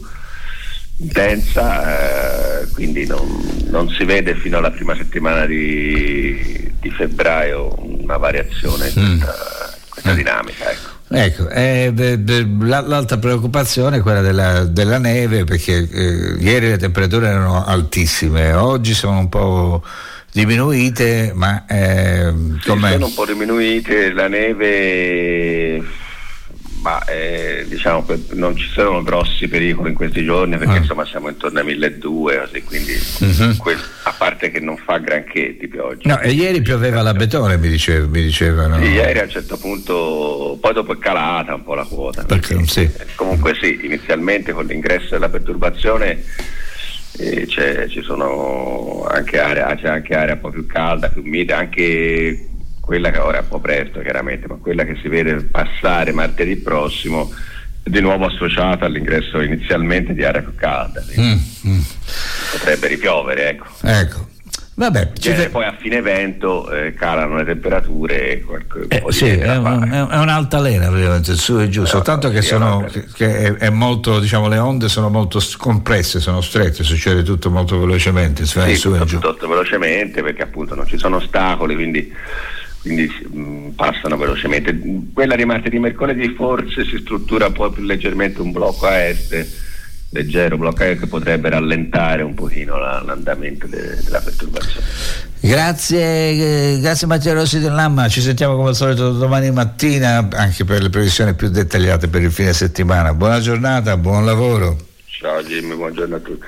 intensa, eh, quindi non, non si vede fino alla prima settimana di, di febbraio una variazione in mm. questa, questa mm. dinamica, ecco. Ecco, eh, de, de, la, l'altra preoccupazione è quella della, della neve, perché eh, ieri le temperature erano altissime, oggi sono un po' diminuite, ma eh, sì, com'è? Sono un po' diminuite, la neve, ma eh, diciamo che non ci sono grossi pericoli in questi giorni, perché ah. insomma siamo intorno ai milleduecento, quindi uh-huh. quel, a parte che non fa granché di pioggia. No, e ieri pioveva la Betone, mi, dicev- mi dicevano. Sì, ieri a un certo punto, poi dopo è calata un po' la quota. Perché, perché, sì. eh, comunque sì, inizialmente con l'ingresso della perturbazione eh, c'è, ci sono anche area, c'è anche area un po' più calda, più mite, anche quella che ora è un po' presto chiaramente, ma quella che si vede passare martedì prossimo di nuovo associata all'ingresso inizialmente di aria più calda, mm, mm. potrebbe ripiovere, ecco. Ecco. Vabbè, Genere, poi a fine evento eh, calano le temperature e qualche eh, po' di sì, è, un, è un'altalena praticamente su e giù, no, soltanto che, sono, che, che è, è molto, diciamo, le onde sono molto compresse, sono strette, succede tutto molto velocemente, si va sì, su e giù. Tutto velocemente, perché appunto non ci sono ostacoli, quindi quindi mh, passano velocemente. Quella di martedì mercoledì forse si struttura un po' più leggermente un blocco a est, leggero blocco a est, che potrebbe rallentare un pochino la, l'andamento de, della perturbazione. Grazie, grazie Matteo Rossi dell'Amma, ci sentiamo come al solito domani mattina anche per le previsioni più dettagliate per il fine settimana. Buona giornata, buon lavoro. Ciao Jimmy, buongiorno a tutti.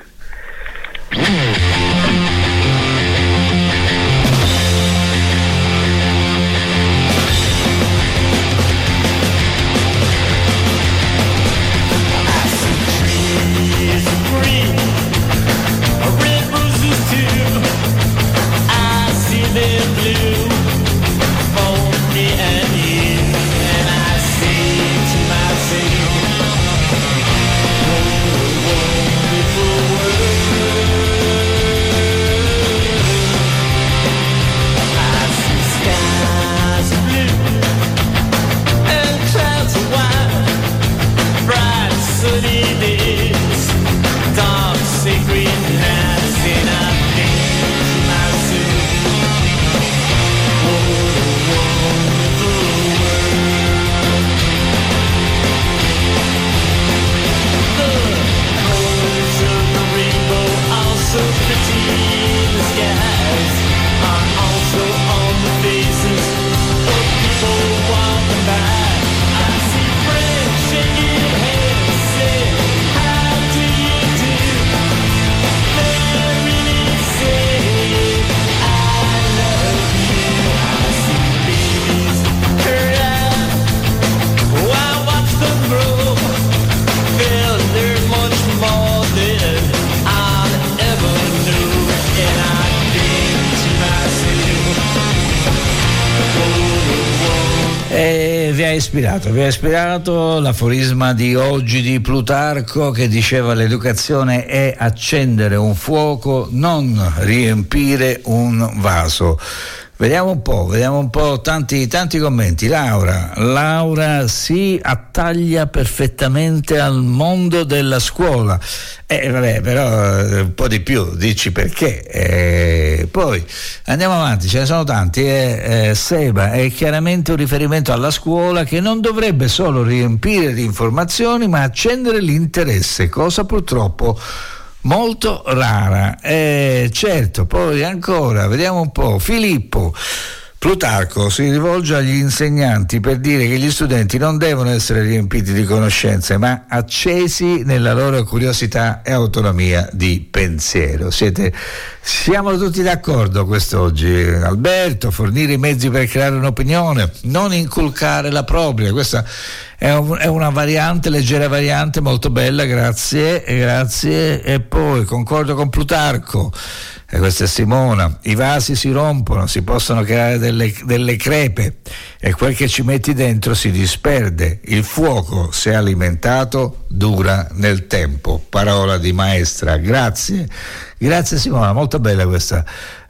ispirato, vi ha ispirato l'aforisma di oggi di Plutarco che diceva: l'educazione è accendere un fuoco, non riempire un vaso. Vediamo un po', vediamo un po' tanti, tanti commenti. Laura, Laura si attaglia perfettamente al mondo della scuola. Eh vabbè, però un po' di più, dici perché. Eh, poi andiamo avanti, ce ne sono tanti. Eh, eh, Seba è chiaramente un riferimento alla scuola che non dovrebbe solo riempire di informazioni, ma accendere l'interesse, cosa purtroppo molto rara. Eh, certo, poi ancora, vediamo un po'. Filippo, Plutarco si rivolge agli insegnanti per dire che gli studenti non devono essere riempiti di conoscenze, ma accesi nella loro curiosità e autonomia di pensiero. Siete, siamo tutti d'accordo quest'oggi. Alberto, fornire i mezzi per creare un'opinione, non inculcare la propria. Questa è, un, è una variante, leggera variante, molto bella, grazie, grazie. E poi concordo con Plutarco. E questa è Simona: i vasi si rompono, si possono creare delle, delle crepe e quel che ci metti dentro si disperde. Il fuoco, se alimentato, dura nel tempo. Parola di maestra. Grazie, grazie Simona, molto bella questa.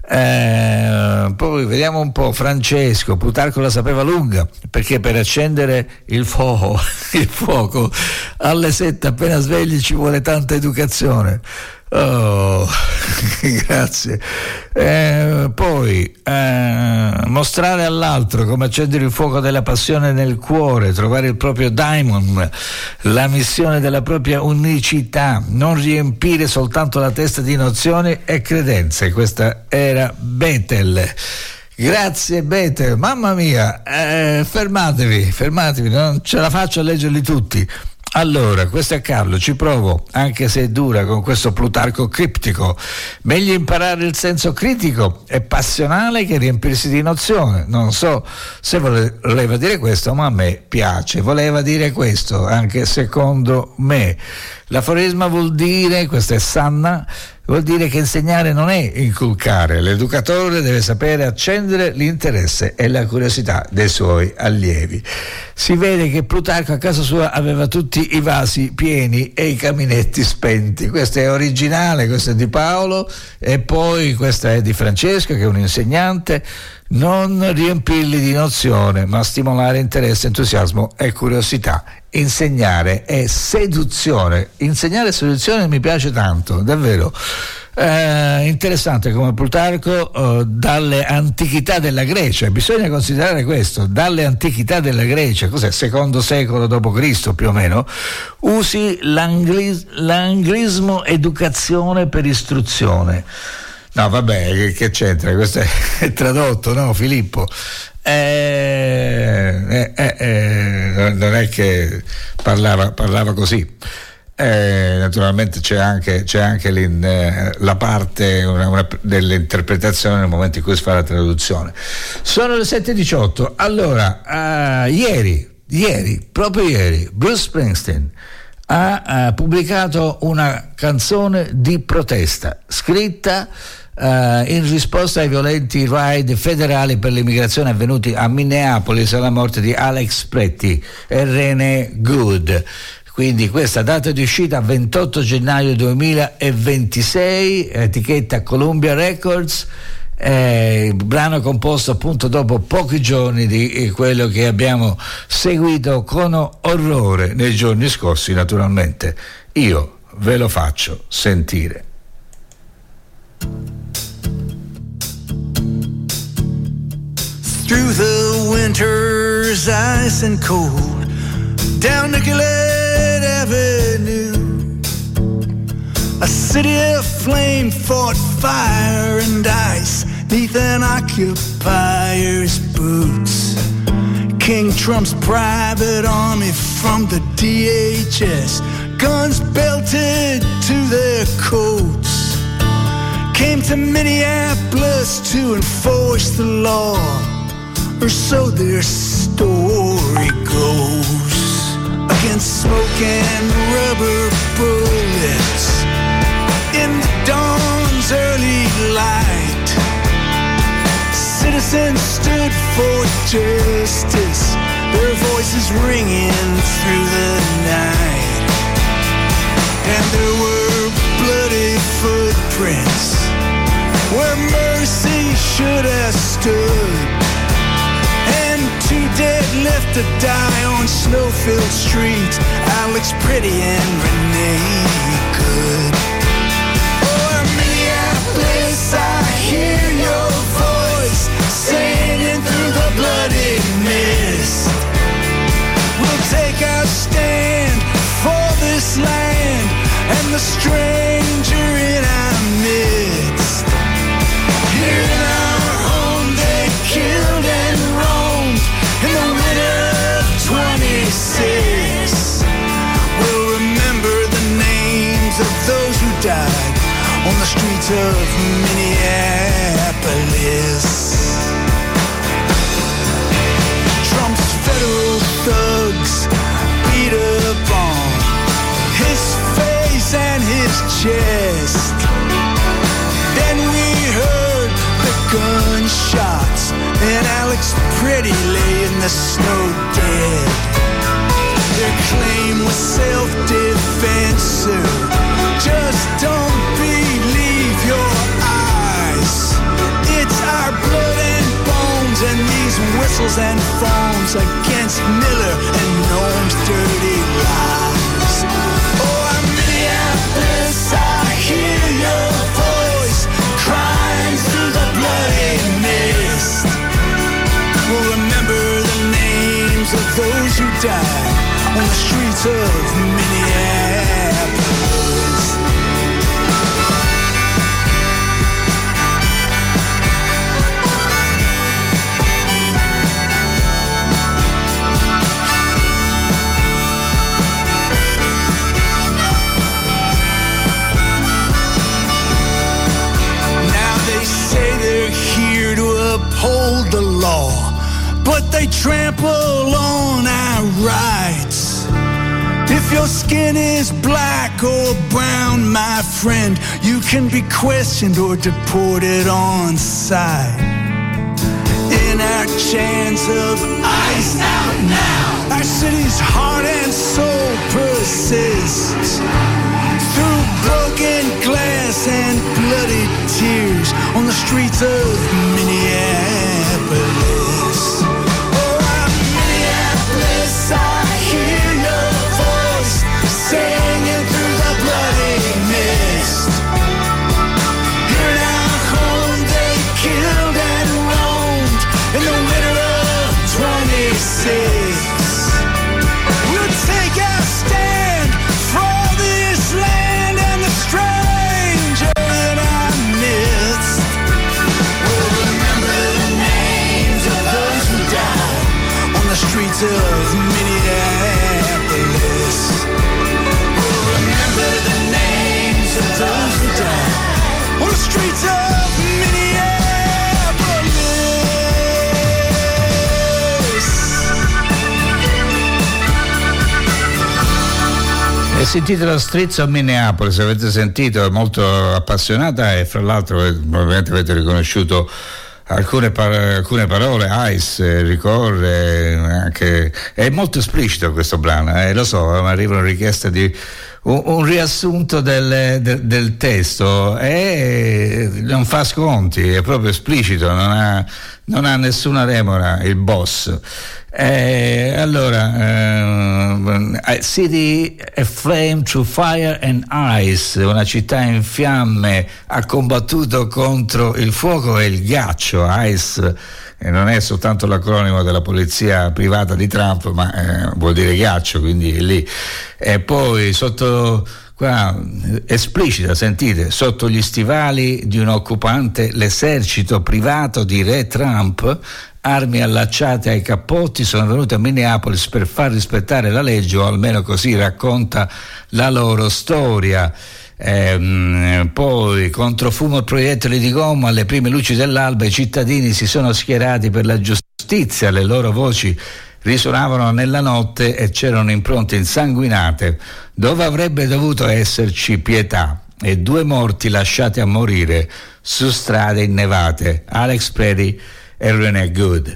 Eh, poi vediamo un po'. Francesco, Plutarco la sapeva lunga, perché per accendere il fuoco, il fuoco alle sette appena svegli ci vuole tanta educazione. Oh, grazie. Eh, poi eh, mostrare all'altro come accendere il fuoco della passione nel cuore, trovare il proprio diamond, la missione della propria unicità, non riempire soltanto la testa di nozioni e credenze. Questa era Bethel. Grazie Bethel, mamma mia, eh, fermatevi, fermatevi, non ce la faccio a leggerli tutti. Allora, questo è Carlo, ci provo, anche se è dura con questo Plutarco criptico. Meglio imparare il senso critico e passionale che riempirsi di nozione. Non so se vole- voleva dire questo, ma a me piace. Voleva dire questo, anche secondo me. L'aforisma vuol dire, questa è Sanna, vuol dire che insegnare non è inculcare. L'educatore deve sapere accendere l'interesse e la curiosità dei suoi allievi. Si vede che Plutarco a casa sua aveva tutti i vasi pieni e i caminetti spenti. Questo è originale, questo è di Paolo, e poi questa è di Francesca, che è un insegnante. Non riempirli di nozione, ma stimolare interesse, entusiasmo e curiosità. Insegnare è seduzione. Insegnare e seduzione mi piace tanto, davvero. Eh, interessante come Plutarco eh, dalle antichità della Grecia, bisogna considerare questo, dalle antichità della Grecia, cos'è, secondo secolo dopo Cristo più o meno, usi l'anglis- l'anglismo educazione per istruzione. No vabbè, che, che c'entra, questo è, è tradotto, no Filippo? Eh, eh, eh, eh, non è che parlava, parlava così. Eh, naturalmente c'è anche, c'è anche eh, la parte una, una, dell'interpretazione nel momento in cui si fa la traduzione. Sono le sette e diciotto. Allora, uh, ieri, ieri, proprio ieri, Bruce Springsteen ha, ha pubblicato una canzone di protesta scritta Uh, in risposta ai violenti raid federali per l'immigrazione avvenuti a Minneapolis alla morte di Alex Pretti e René Good. Quindi questa data di uscita ventotto gennaio duemilaventisei, etichetta Columbia Records, eh, brano composto appunto dopo pochi giorni di quello che abbiamo seguito con orrore nei giorni scorsi. Naturalmente io ve lo faccio sentire. Through the winter's ice and cold, down Nicollet Avenue, a city of flame fought fire and ice neath an occupier's boots. King Trump's private army from the D H S, guns belted to their coats, came to Minneapolis to enforce the law, or so their story goes. Against smoke and rubber bullets in the dawn's early light, citizens stood for justice, their voices was ringing through the night, and there were bloody footprints where mercy should have stood, and two dead left to die on snow-filled streets, Alex Pretty and Renee Good. Oh, Minneapolis, I hear your voice singing through the bloody mist. We'll take our stand for this land and the stranger in our midst. Here in our home they killed and roamed in the winter of twenty-six. We'll remember the names of those who died on the streets of Minneapolis. Trump's federal thugs beat up on his face and his chest. Then we heard the gunshots and Alex Pretty lay in the snow dead. Their claim was self-defense, sir. Just don't believe your eyes. It's our blood and bones and these whistles and phones against Miller and Noam's dirty lies. Oh, I'm Minneapolis, I hear your voice crying through the bloody mist. We'll remember the names of those who died on the streets of Minneapolis. Now they say they're here to uphold the law, but they trample on our rights. If your skin is black or brown, my friend, you can be questioned or deported on sight. In our chains of ice out now, our city's heart and soul persists. Through broken glass and bloody tears on the streets of Minneapolis. Oh, I'm Minneapolis, I hear your voice singing through the bloody mist. Here in our home they killed and roamed in the winter of twenty-six. We'll take our stand for this land and the stranger in our midst. We'll remember the names of those who died on the streets of Minneapolis. We'll remember the names of those who died on the streets of E si intitola Streets of Minneapolis, avete sentito, è molto appassionata e fra l'altro eh, probabilmente avete riconosciuto alcune, par- alcune parole, Ice, ricorre, anche, è molto esplicito questo brano, eh, lo so, mi arrivano richieste di un, un riassunto del, del, del testo e non fa sconti, è proprio esplicito, non ha, non ha nessuna remora il boss. Eh, allora, eh, City aflame through fire and ice, una città in fiamme, ha combattuto contro il fuoco e il ghiaccio. Ice eh, non è soltanto l'acronimo della polizia privata di Trump, ma eh, vuol dire ghiaccio, quindi è lì. E poi sotto qua esplicita, sentite, sotto gli stivali di un occupante l'esercito privato di re Trump, armi allacciate ai cappotti, sono venute a Minneapolis per far rispettare la legge, o almeno così racconta la loro storia. Ehm, poi contro fumo e proiettili di gomma, alle prime luci dell'alba i cittadini si sono schierati per la giustizia, le loro voci risuonavano nella notte e c'erano impronte insanguinate dove avrebbe dovuto esserci pietà, e due morti lasciati a morire su strade innevate, Alex Pretty e Renee Good.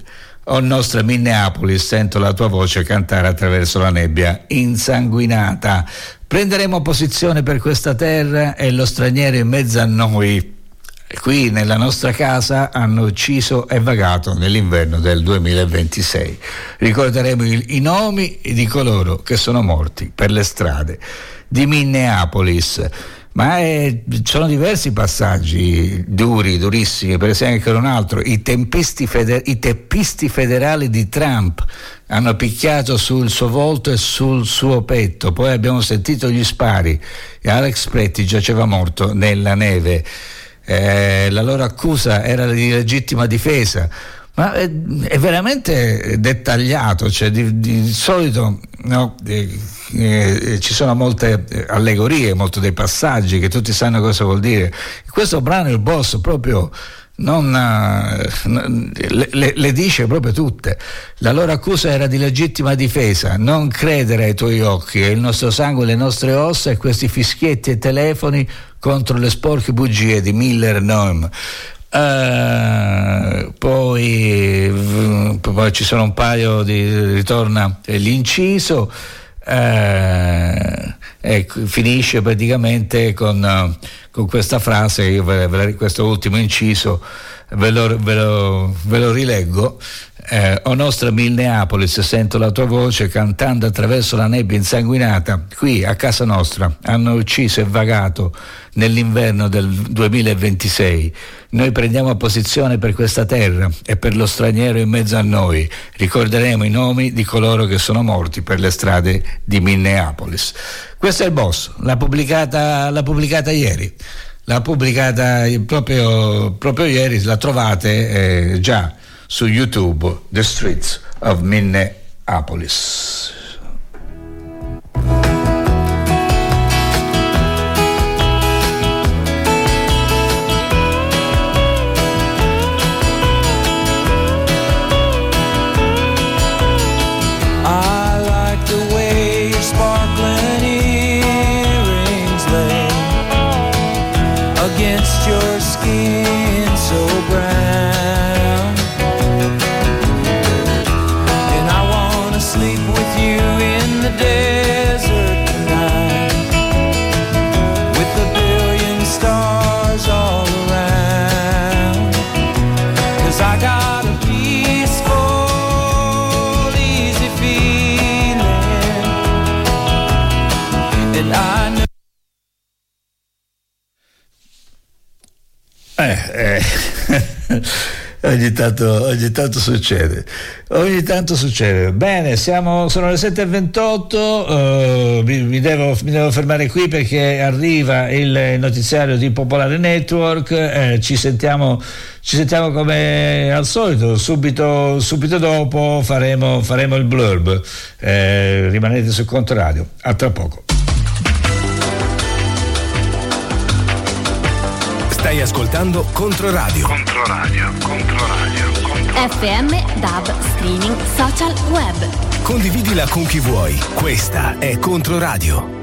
O nostra Minneapolis, sento la tua voce cantare attraverso la nebbia insanguinata. Prenderemo posizione per questa terra e lo straniero in mezzo a noi. Qui nella nostra casa hanno ucciso e vagato nell'inverno del duemilaventisei. Ricorderemo i, i nomi di coloro che sono morti per le strade di Minneapolis. Ma è, sono diversi passaggi duri, durissimi. Per esempio un altro, i, tempisti feder- i teppisti federali di Trump hanno picchiato sul suo volto e sul suo petto. Poi abbiamo sentito gli spari e Alex Pretti giaceva morto nella neve. Eh, la loro accusa era di legittima difesa, ma è, è veramente dettagliato, cioè di, di, di solito no, eh, eh, ci sono molte allegorie, molti dei passaggi che tutti sanno cosa vuol dire. In questo brano il boss proprio non le, le, le dice proprio tutte. La loro accusa era di legittima difesa: non credere ai tuoi occhi, è il nostro sangue, le nostre ossa e questi fischietti e telefoni contro le sporche bugie di Miller Noem. Uh, poi, poi ci sono un paio di ritorna l'inciso uh, e finisce praticamente con, uh, con questa frase. Io ve, ve, questo ultimo inciso ve lo, ve lo, ve lo rileggo. Eh, o nostra Minneapolis, sento la tua voce cantando attraverso la nebbia insanguinata. Qui a casa nostra hanno ucciso e vagato nell'inverno del duemilaventisei. Noi prendiamo posizione per questa terra e per lo straniero in mezzo a noi. Ricorderemo i nomi di coloro che sono morti per le strade di Minneapolis. Questo è il boss, l'ha pubblicata, l'ha pubblicata ieri. L'ha pubblicata proprio, proprio ieri, la trovate eh, già su YouTube, The Streets of Minneapolis. I like the way your sparkling earrings lay against your skin so brown. Desert tonight with a billion stars all around, 'cause I got a peaceful, easy feeling, and I know eh, eh. Ogni tanto, ogni tanto succede, ogni tanto succede. Bene, siamo, sono le sette e ventotto, uh, mi, mi, devo, mi devo fermare qui perché arriva il notiziario di Popolare Network. Eh, ci sentiamo, ci sentiamo come al solito, subito, subito dopo faremo, faremo il blurb. Eh, rimanete su Controradio, a tra poco. Stai ascoltando Controradio. Controradio, Controradio, Controradio. F M, D A B, streaming, social, web. Condividila con chi vuoi. Questa è Controradio.